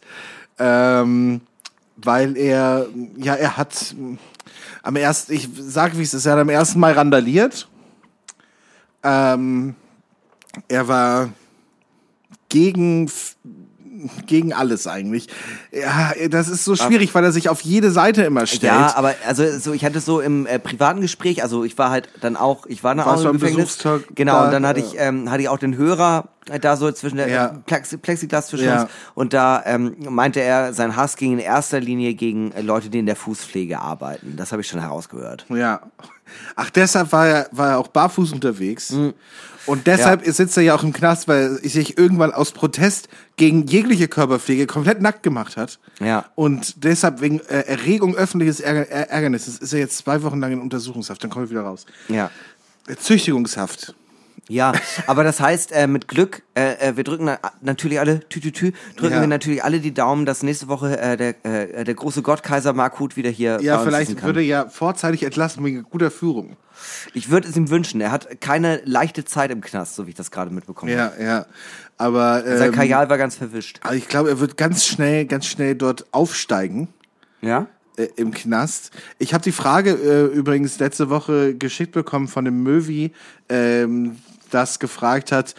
weil er hat ich sag wie es ist, er hat am 1. Mai randaliert. Er war gegen alles eigentlich. Ja, das ist so schwierig, weil er sich auf jede Seite immer stellt. Ja, aber ich hatte es so im privaten Gespräch, also ich war dann auch im Gefängnis. Genau, und dann hatte ich auch den Hörer da so zwischen der Plexiglas zwischen uns, und da meinte er, sein Hass ging in erster Linie gegen Leute, die in der Fußpflege arbeiten. Das habe ich schon herausgehört. Ja. Ach, deshalb war er auch barfuß unterwegs. Mhm. Und deshalb sitzt er ja auch im Knast, weil er sich irgendwann aus Protest gegen jegliche Körperpflege komplett nackt gemacht hat. Ja. Und deshalb wegen Erregung öffentliches Ärgernisses ist er jetzt 2 Wochen lang in Untersuchungshaft. Dann kommt er wieder raus. Ja. Züchtigungshaft. Ja, aber das heißt, mit Glück, wir drücken natürlich alle, wir natürlich alle die Daumen, dass nächste Woche der große Gottkaiser Mark Huth wieder hier bei uns vielleicht kann. Würde er vorzeitig entlassen wegen guter Führung. Ich würde es ihm wünschen. Er hat keine leichte Zeit im Knast, so wie ich das gerade mitbekommen habe. Ja. Aber sein Kajal war ganz verwischt. Also ich glaube, er wird ganz schnell dort aufsteigen. Ja? Im Knast. Ich habe die Frage übrigens letzte Woche geschickt bekommen von dem Möwi, das gefragt hat,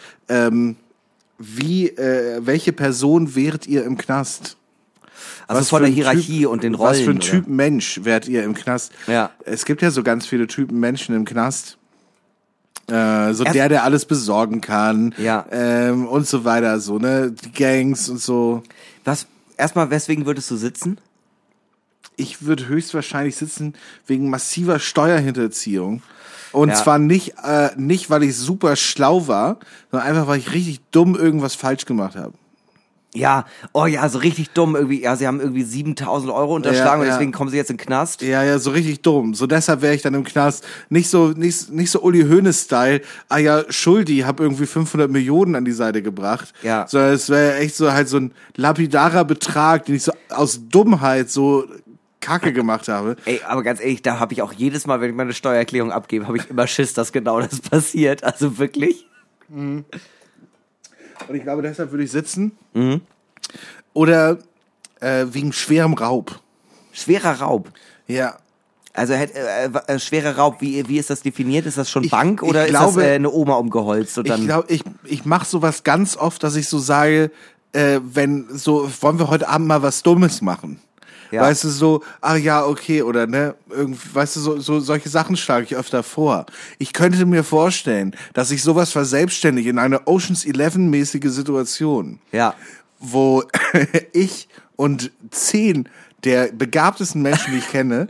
welche Person wärt ihr im Knast? Also von der Hierarchie und den Rollen. Was für ein Typ Mensch wärt ihr im Knast? Ja. Es gibt ja so ganz viele Typen Menschen im Knast. Der alles besorgen kann. Ja. Und so weiter, so, ne? Die Gangs und so. Erstmal, weswegen würdest du sitzen? Ich würde höchstwahrscheinlich sitzen wegen massiver Steuerhinterziehung. Und zwar nicht, weil ich super schlau war, sondern einfach, weil ich richtig dumm irgendwas falsch gemacht habe. Ja, so richtig dumm irgendwie. Ja, sie haben irgendwie 7.000 € unterschlagen und deswegen kommen sie jetzt in den Knast. Ja, so richtig dumm. So deshalb wäre ich dann im Knast. Nicht so Uli Hoeneß-Style. Schuldi, hab irgendwie 500 Millionen an die Seite gebracht. Ja. Sondern es wäre echt so halt so ein lapidarer Betrag, den ich so aus Dummheit so Kacke gemacht habe. Ey, aber ganz ehrlich, da habe ich auch jedes Mal, wenn ich meine Steuererklärung abgebe, habe ich immer Schiss, dass genau das passiert. Also wirklich. Mhm. Und ich glaube, deshalb würde ich sitzen. Mhm. Oder wegen schwerem Raub. Schwerer Raub? Ja. Also schwerer Raub, wie ist das definiert? Ist das schon Bank oder ist das eine Oma umgeholzt? Und dann ich mache sowas ganz oft, dass ich so sage, wollen wir heute Abend mal was Dummes machen? Ja. Weißt du, so, okay, oder ne, irgendwie, weißt du, so solche Sachen schlage ich öfter vor. Ich könnte mir vorstellen, dass ich sowas verselbstständige in eine Ocean's 11-mäßige Situation. Ja. Wo ich und 10 der begabtesten Menschen, die ich kenne,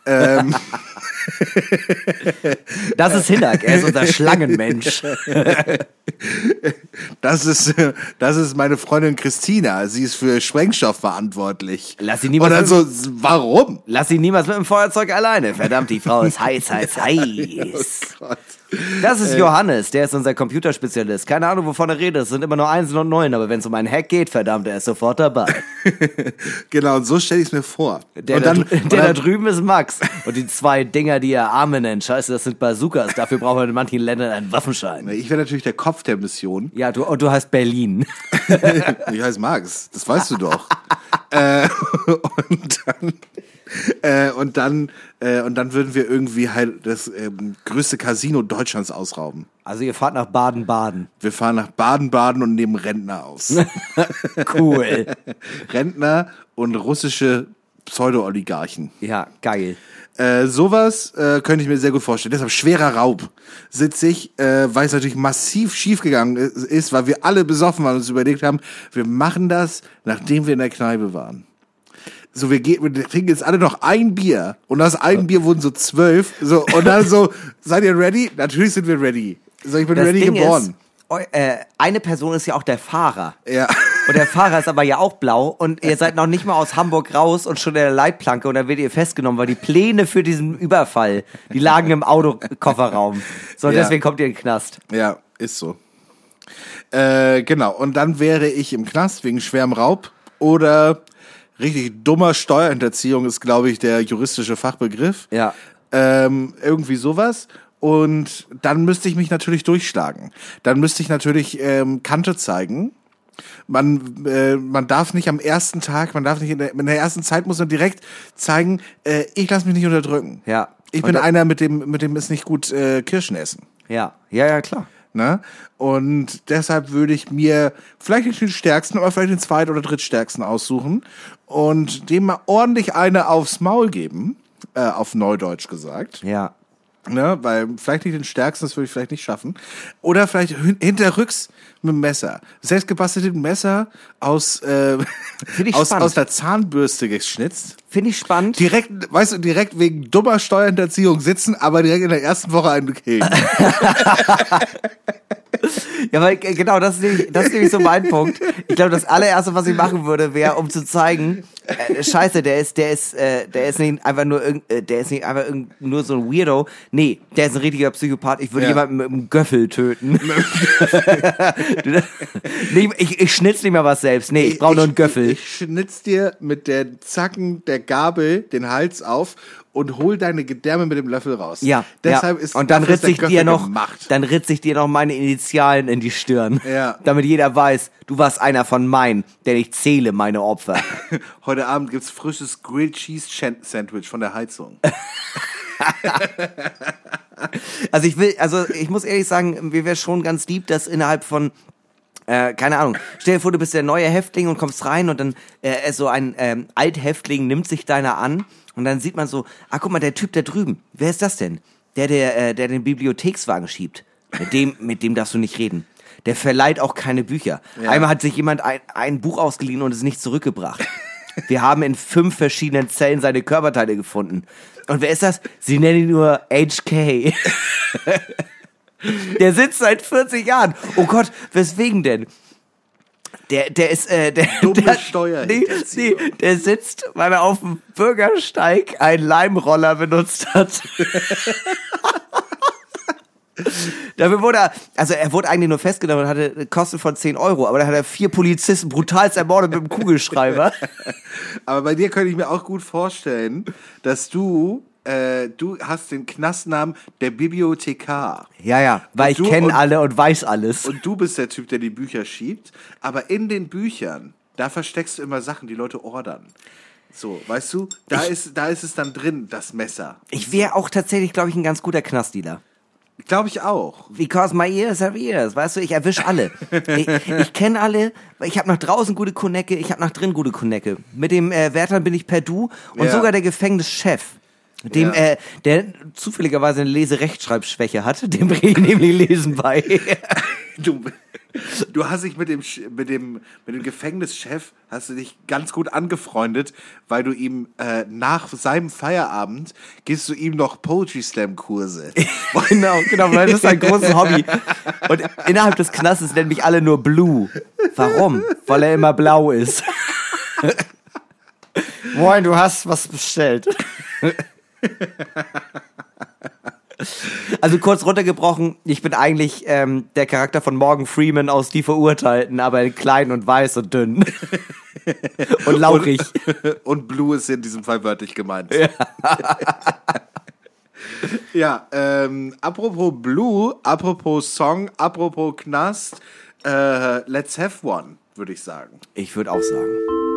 das ist Hinak, er ist unser Schlangenmensch. Das ist meine Freundin Christina, sie ist für Sprengstoff verantwortlich. Lass sie niemals. Und dann so, warum? Lass sie niemals mit dem Feuerzeug alleine. Verdammt, die Frau ist heiß. Oh Gott. Das ist Johannes, der ist unser Computerspezialist. Keine Ahnung, wovon er redet. Es sind immer nur 1 und 9, aber wenn es um einen Hack geht, verdammt, er ist sofort dabei. Genau, und so stelle ich es mir vor. Der da drüben ist Max. Und die 2 Dinger, die er Arme nennt, scheiße, das sind Bazookas. Dafür braucht man in manchen Ländern einen Waffenschein. Ich wäre natürlich der Kopf der Mission. Ja, du heißt Berlin. Ich heiße Max, das weißt du doch. Und dann würden wir irgendwie halt das größte Casino Deutschlands ausrauben. Also ihr fahrt nach Baden-Baden. Wir fahren nach Baden-Baden und nehmen Rentner aus. Cool. Rentner und russische Pseudo-Oligarchen. Ja, geil. Sowas könnte ich mir sehr gut vorstellen. Deshalb schwerer Raub sitze ich, weil es natürlich massiv schiefgegangen ist, weil wir alle besoffen waren und uns überlegt haben, wir machen das, nachdem wir in der Kneipe waren. So, wir trinken jetzt alle noch ein Bier und aus einem Bier wurden so 12. So, und dann so, seid ihr ready? Natürlich sind wir ready. So, ich bin das ready Ding geboren. Ist, eine Person ist ja auch der Fahrer. Ja. Und der Fahrer ist aber ja auch blau und ihr seid noch nicht mal aus Hamburg raus und schon in der Leitplanke und dann werdet ihr festgenommen, weil die Pläne für diesen Überfall, die lagen im Autokofferraum. So, Ja. deswegen kommt ihr in den Knast. Ja, ist so. Genau, und dann wäre ich im Knast wegen schwerem Raub oder richtig dummer Steuerhinterziehung ist, glaube ich, der juristische Fachbegriff. Ja. Irgendwie sowas. Und dann müsste ich mich natürlich durchschlagen. Dann müsste ich natürlich Kante zeigen. Man darf nicht am ersten Tag, man darf nicht in der ersten Zeit muss man direkt zeigen, ich lasse mich nicht unterdrücken. Ja. Ich Und bin da- einer, mit dem ist nicht gut Kirschen essen. Ja, ja, klar. Ne? Und deshalb würde ich mir vielleicht nicht den stärksten, aber vielleicht den zweit- oder drittstärksten aussuchen und dem mal ordentlich eine aufs Maul geben, auf Neudeutsch gesagt. Ja. Ne? Weil vielleicht nicht den stärksten, das würde ich vielleicht nicht schaffen. Oder vielleicht hinterrücks mit dem Messer. Selbstgebasteltes Messer aus ich aus spannend. der Zahnbürste geschnitzt. Finde ich spannend. Direkt, weißt du, direkt wegen dummer Steuerhinterziehung sitzen, aber direkt in der ersten Woche einen kriegen. Ja, weil genau, das ist nämlich so mein Punkt. Ich glaube, das allererste, was ich machen würde, wäre, um zu zeigen, scheiße, der ist nicht einfach nur nur so ein Weirdo. Nee, der ist ein richtiger Psychopath. Ich würde Ja. jemanden mit einem Göffel töten. Nee, ich schnitz nicht mal was selbst. Nee, ich brauche nur einen Göffel. Ich schnitz dir mit der Zacken der Gabel den Hals auf und hol deine Gedärme mit dem Löffel raus. Ja, Deshalb ja. ist Und dann dafür ist ritze der ich dir Göffel noch, gemacht. dann ritze ich dir noch meine Initialen in die Stirn. Ja. Damit jeder weiß, du warst einer von meinen, denn ich zähle meine Opfer. Heute Abend gibt's frisches Grilled Cheese Sandwich von der Heizung. Also ich muss ehrlich sagen, mir wäre schon ganz lieb, dass innerhalb von keine Ahnung, stell dir vor, du bist der neue Häftling und kommst rein und dann so ein Althäftling nimmt sich deiner an und dann sieht man so, guck mal, der Typ da drüben, wer ist das denn? Der den Bibliothekswagen schiebt. Mit dem darfst du nicht reden. Der verleiht auch keine Bücher. Ja. Einmal hat sich jemand ein Buch ausgeliehen und es nicht zurückgebracht. Wir haben in 5 verschiedenen Zellen seine Körperteile gefunden. Und wer ist das? Sie nennen ihn nur HK. Der sitzt seit 40 Jahren. Oh Gott, weswegen denn? Der ist, Dumme Steuerhinterziehung. Nee, der sitzt, weil er auf dem Bürgersteig einen Leimroller benutzt hat. Dafür wurde er wurde eigentlich nur festgenommen und hatte Kosten von 10 €, aber dann hat er 4 Polizisten brutal ermordet mit dem Kugelschreiber. Aber bei dir könnte ich mir auch gut vorstellen, dass du hast den Knastnamen der Bibliothekar. Ja, weil ich Und du- kenne und- alle und weiß alles. Und du bist der Typ, der die Bücher schiebt. Aber in den Büchern, da versteckst du immer Sachen, die Leute ordern. So, weißt du, da ist es dann drin, das Messer. Ich wäre auch tatsächlich, glaube ich, ein ganz guter Knastdealer. Glaube ich auch. Because my ears have ears, weißt du, ich erwisch alle. Ich kenne alle, ich habe nach draußen gute Konecke, ich habe nach drin gute Konecke. Mit dem Wärter bin ich per Du und Ja. sogar der Gefängnischef, dem Ja. der zufälligerweise eine Leserechtschreibschwäche hat, dem bringe ich nämlich Lesen bei. Du hast dich mit dem Gefängnischef hast du dich ganz gut angefreundet, weil du ihm nach seinem Feierabend gehst du ihm noch Poetry Slam Kurse. genau, weil das ist ein großes Hobby. Und innerhalb des Knastes nennen mich alle nur Blue. Warum? Weil er immer blau ist. Moin, du hast was bestellt. Also kurz runtergebrochen, ich bin eigentlich der Charakter von Morgan Freeman aus Die Verurteilten, aber in klein und weiß und dünn. Und lauchig. Und Blue ist in diesem Fall wörtlich gemeint. Ja, apropos Blue, apropos Song, apropos Knast, let's have one, würde ich sagen. Ich würde auch sagen.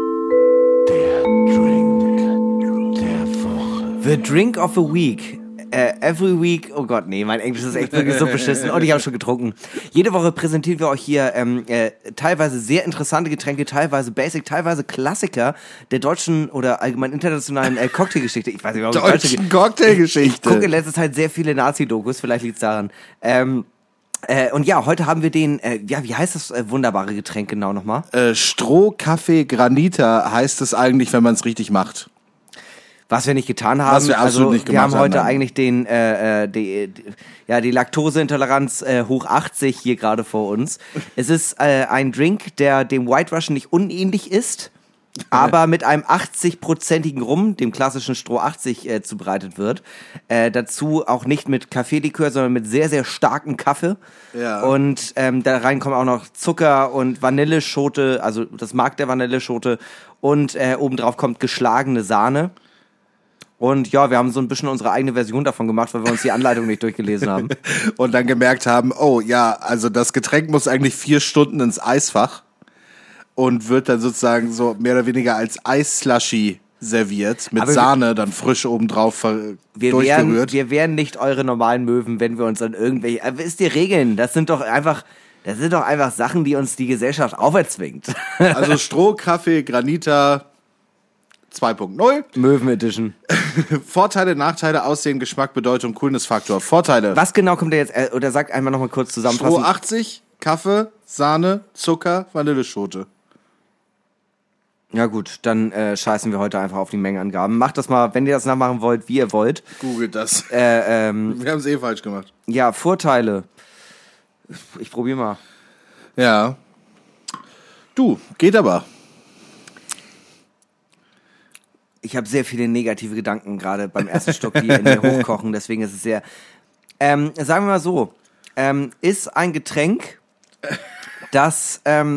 The Drink of the Week. Every week, oh Gott, nee, mein Englisch ist echt wirklich so beschissen und ich habe schon getrunken. Jede Woche präsentieren wir euch hier teilweise sehr interessante Getränke, teilweise Basic, teilweise Klassiker der deutschen oder allgemein internationalen Cocktailgeschichte. Ich weiß nicht, warum Deutschen Ich gucke in Cocktailgeschichte. letzter Zeit sehr viele Nazi-Dokus, vielleicht liegt's daran. Und ja, heute haben wir den, wie heißt das wunderbare Getränk genau nochmal? Strohkaffee Granita heißt es eigentlich, wenn man es richtig macht. Was wir nicht getan haben. Was wir absolut nicht gemacht haben heute haben. eigentlich die Laktoseintoleranz hoch 80 hier gerade vor uns. Es ist ein Drink, der dem White Russian nicht unähnlich ist, aber mit einem 80-prozentigen Rum, dem klassischen Stroh 80, zubereitet wird. Dazu auch nicht mit Kaffeelikör, sondern mit sehr, sehr starkem Kaffee. Ja. Und da rein kommen auch noch Zucker und Vanilleschote, also das Mark der Vanilleschote. Und obendrauf kommt geschlagene Sahne. Und ja, wir haben so ein bisschen unsere eigene Version davon gemacht, weil wir uns die Anleitung nicht durchgelesen haben. Und dann gemerkt haben, oh ja, also das Getränk muss eigentlich 4 Stunden ins Eisfach und wird dann sozusagen so mehr oder weniger als Eisslushy serviert, mit Aber Sahne dann frisch obendrauf Wir durchgerührt. wären nicht eure normalen Möwen, wenn wir uns an irgendwelche... wisst ihr, Regeln, das sind doch einfach Sachen, die uns die Gesellschaft auferzwingt. Also Stroh, Kaffee, Granita 2.0. Möwen Edition. Vorteile, Nachteile, Aussehen, Geschmack, Bedeutung, Coolness-Faktor. Vorteile. Was genau kommt da jetzt... oder sag einmal nochmal kurz Stroh zusammenfassen. 80, Kaffee, Sahne, Zucker, Vanilleschote. Ja gut, dann scheißen wir heute einfach auf die Mengenangaben. Macht das mal, wenn ihr das nachmachen wollt, wie ihr wollt. Googelt das. Wir haben es falsch gemacht. Ja, Vorteile. Ich probiere mal. Ja. Du, geht aber. Ich habe sehr viele negative Gedanken gerade beim ersten Schluck, die in mir hochkochen. Deswegen ist es sehr... sagen wir mal so. Ist ein Getränk, das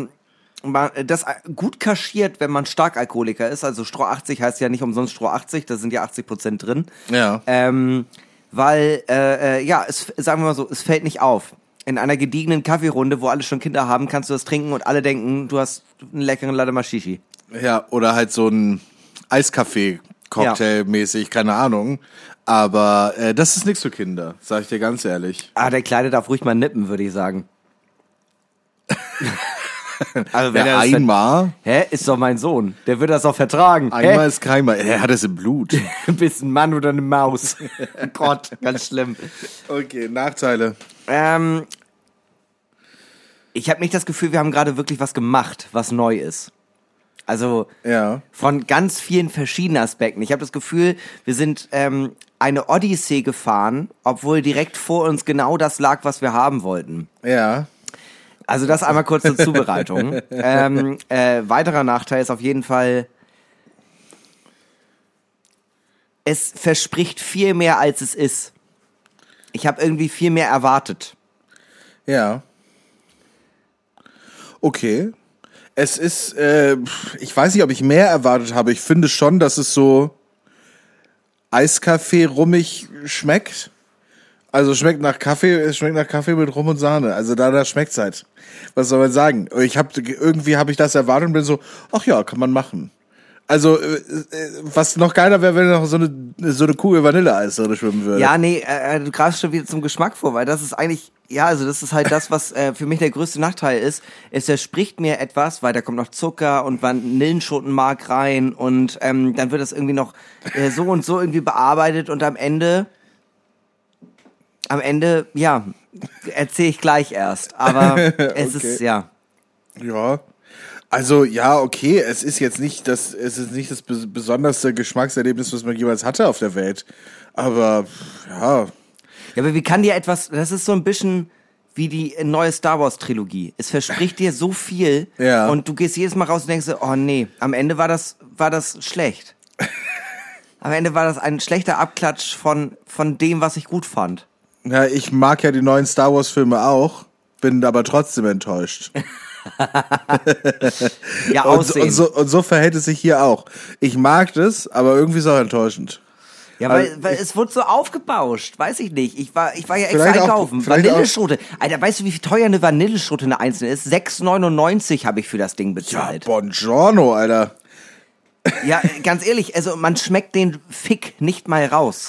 gut kaschiert, wenn man Starkalkoholiker ist. Also Stroh 80 heißt ja nicht umsonst Stroh 80, da sind ja 80% drin. Ja. Weil, sagen wir mal so, es fällt nicht auf. In einer gediegenen Kaffeerunde, wo alle schon Kinder haben, kannst du das trinken und alle denken, du hast einen leckeren Latte Macchiato. Ja, oder halt so ein Eiskaffee-Cocktail-mäßig, keine Ahnung. Aber das ist nichts für Kinder, sag ich dir ganz ehrlich. Der Kleine darf ruhig mal nippen, würde ich sagen. Also wenn Ja, er das einmal ist doch mein Sohn. Der wird das auch vertragen. ist keinmal. Er hat es im Blut. Bist ein Mann oder eine Maus. Oh Gott, ganz schlimm. Okay, Nachteile. Ich habe nicht das Gefühl, wir haben gerade wirklich was gemacht, was neu ist. Also Ja. von ganz vielen verschiedenen Aspekten. Ich habe das Gefühl, wir sind eine Odyssee gefahren, obwohl direkt vor uns genau das lag, was wir haben wollten. Ja. Also das einmal kurz zur Zubereitung. Weiterer Nachteil ist auf jeden Fall, es verspricht viel mehr, als es ist. Ich habe irgendwie viel mehr erwartet. Ja. Okay. Es ist, ich weiß nicht, ob ich mehr erwartet habe. Ich finde schon, dass es so Eiskaffee rummig schmeckt. Also es schmeckt nach Kaffee mit Rum und Sahne. Also da schmeckt's halt. Was soll man sagen? Irgendwie habe ich das erwartet und bin so, ach ja, kann man machen. Also, was noch geiler wäre, wenn noch so eine Kugel Vanilleeis drin schwimmen würde. Ja, nee, du greifst schon wieder zum Geschmack vor, weil das ist eigentlich, ja, also das ist halt das, was für mich der größte Nachteil ist. Es verspricht mir etwas, weil da kommt noch Zucker und Vanillenschotenmark rein und dann wird das irgendwie noch so und so irgendwie bearbeitet und am Ende, ja, erzähle ich gleich erst. Aber es ist, ja. Ja. Also, ja, okay, es ist nicht das besonderste Geschmackserlebnis, was man jemals hatte auf der Welt. Aber, ja. Ja, aber wie kann dir etwas, das ist so ein bisschen wie die neue Star Wars Trilogie. Es verspricht dir so viel Ja. und du gehst jedes Mal raus und denkst so, oh nee, am Ende war das schlecht. Am Ende war das ein schlechter Abklatsch von dem, was ich gut fand. Ja, ich mag ja die neuen Star Wars Filme auch, bin aber trotzdem enttäuscht. Ja, Und Aussehen. so verhält es sich hier auch. Ich mag das, aber irgendwie ist es auch enttäuschend. Ja, weil es wurde so aufgebauscht, weiß ich nicht. Ich war ja extra Vielleicht auch- einkaufen. vielleicht Vanilleschote. Alter, weißt du, wie teuer eine Vanilleschote eine einzelne ist? 6,99 habe ich für das Ding Ja, bezahlt. buongiorno, Alter. Ja, ganz ehrlich, also man schmeckt den Fick nicht mal raus.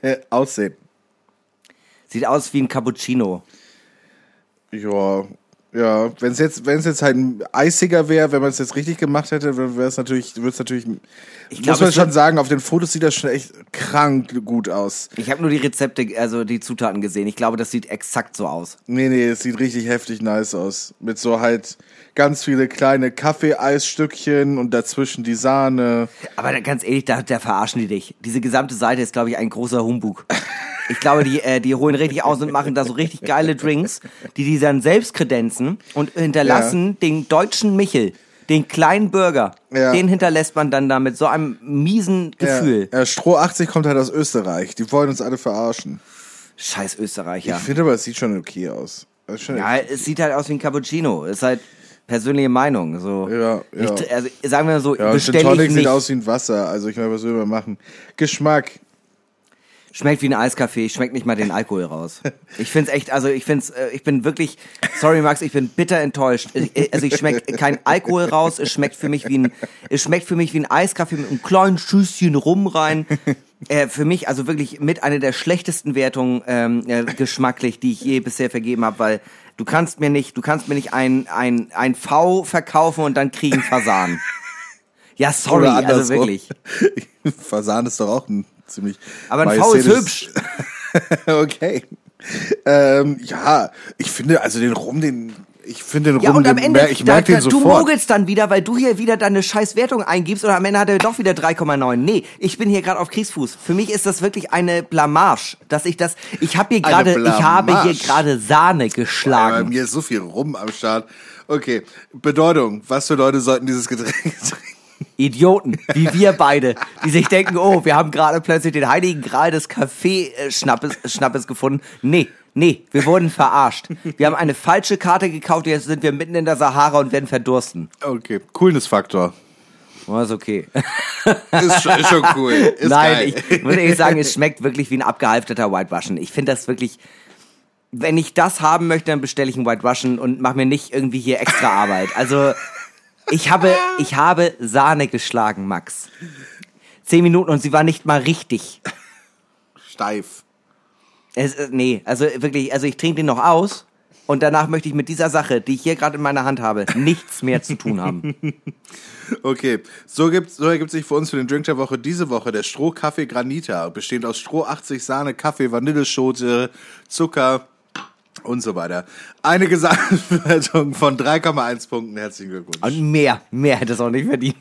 Aussehen. Sieht aus wie ein Cappuccino. Ja, Ja, wenn es jetzt halt ein eisiger wäre, wenn man es jetzt richtig gemacht hätte, würde es natürlich, muss man schon sagen, auf den Fotos sieht das schon echt krank gut aus. Ich habe nur die Rezepte, also die Zutaten gesehen. Ich glaube, das sieht exakt so aus. Nee, es sieht richtig heftig nice aus. Mit so halt ganz viele kleine Kaffeeeisstückchen und dazwischen die Sahne. Aber ganz ehrlich, da verarschen die dich. Diese gesamte Seite ist, glaube ich, ein großer Humbug. Ich glaube, die holen richtig aus und machen da so richtig geile Drinks, die dann selbst kredenzen und hinterlassen den deutschen Michel, den kleinen Bürger, den hinterlässt man dann da mit so einem miesen Gefühl. Ja, Stroh 80 kommt halt aus Österreich. Die wollen uns alle verarschen. Scheiß Österreicher. Ich finde aber, es sieht schon okay aus. Ja, es sieht halt aus wie ein Cappuccino. Ist halt persönliche Meinung. So. Ja. Also sagen wir mal so, ja, bestelle Tonic ich nicht. sieht aus wie ein Wasser. Also ich meine, was will man machen? Geschmack. Schmeckt wie ein Eiskaffee, schmeckt nicht mal den Alkohol raus. Ich find's echt, ich bin wirklich, sorry Max, ich bin bitter enttäuscht. Ich schmecke kein Alkohol raus, es schmeckt für mich wie ein Eiskaffee mit einem kleinen Schüsschen Rum rein. Für mich also wirklich mit einer der schlechtesten Wertungen geschmacklich, die ich je bisher vergeben habe, weil du kannst mir nicht ein V verkaufen und dann kriegen Fasan. Ja, sorry, also wirklich. Fasan ist doch auch ein ziemlich. Aber ein V ist hübsch. Okay. Ja, ich finde, also den Rum, ich merke den sofort. Du mogelst dann wieder, weil du hier wieder deine scheiß Wertung eingibst und am Ende hat er doch wieder 3,9. Nee, ich bin hier gerade auf Kriegsfuß. Für mich ist das wirklich eine Blamage, ich habe hier gerade Sahne geschlagen. Bei mir ist so viel Rum am Start. Okay, Bedeutung. Was für Leute sollten dieses Getränk trinken? Idioten, wie wir beide, die sich denken, oh, wir haben gerade plötzlich den heiligen Gral des Kaffeeschnappes gefunden. Nee, wir wurden verarscht. Wir haben eine falsche Karte gekauft, jetzt sind wir mitten in der Sahara und werden verdursten. Okay, Coolness-Faktor. Oh, ist okay. Ist schon cool. Ist Nein, geil. ich muss ehrlich sagen, es schmeckt wirklich wie ein abgehalfterter White Russian. Ich finde das wirklich, wenn ich das haben möchte, dann bestelle ich einen White Russian und mache mir nicht irgendwie hier extra Arbeit. Also ich habe Sahne geschlagen, Max. 10 Minuten und sie war nicht mal richtig. Steif. Also ich trinke den noch aus und danach möchte ich mit dieser Sache, die ich hier gerade in meiner Hand habe, nichts mehr zu tun haben. Okay, so ergibt sich für uns für den Drink der Woche diese Woche der Stroh-Kaffee Granita, bestehend aus Stroh 80, Sahne, Kaffee, Vanilleschote, Zucker und so weiter. Eine Gesamtwertung von 3,1 Punkten. Herzlichen Glückwunsch. Und mehr hätte es auch nicht verdient.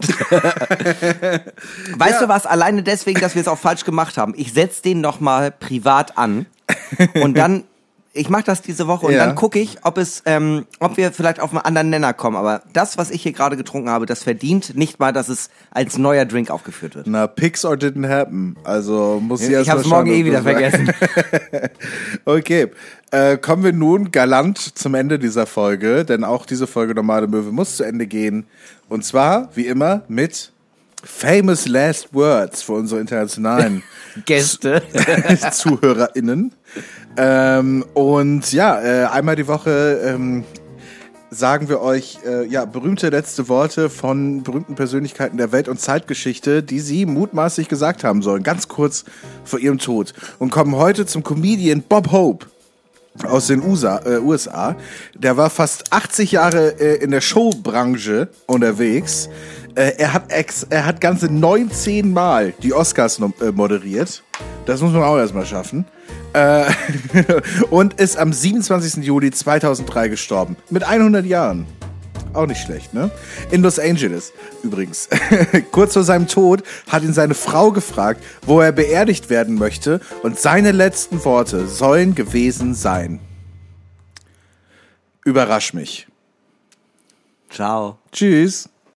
Weißt du was? Alleine deswegen, dass wir es auch falsch gemacht haben. Ich setze den nochmal privat an und dann, ich mache das diese Woche und dann gucke ich, ob wir vielleicht auf einen anderen Nenner kommen. Aber das, was ich hier gerade getrunken habe, das verdient nicht mal, dass es als neuer Drink aufgeführt wird. Na, Pics or didn't happen. Also muss ich erst Ich habe es morgen wieder vergessen. Okay, kommen wir nun galant zum Ende dieser Folge, denn auch diese Folge Normale Möwe muss zu Ende gehen. Und zwar, wie immer, mit Famous Last Words für unsere internationalen Gäste, ZuhörerInnen. Und einmal die Woche sagen wir euch berühmte letzte Worte von berühmten Persönlichkeiten der Welt- und Zeitgeschichte, die sie mutmaßlich gesagt haben sollen, ganz kurz vor ihrem Tod. Und kommen heute zum Comedian Bob Hope aus den USA. Der war fast 80 Jahre in der Showbranche unterwegs. Er hat ganze 19 Mal die Oscars moderiert. Das muss man auch erstmal schaffen. Und ist am 27. Juli 2003 gestorben. Mit 100 Jahren. Auch nicht schlecht, ne? In Los Angeles übrigens. Kurz vor seinem Tod hat ihn seine Frau gefragt, wo er beerdigt werden möchte. Und seine letzten Worte sollen gewesen sein: Überrasch mich. Ciao. Tschüss.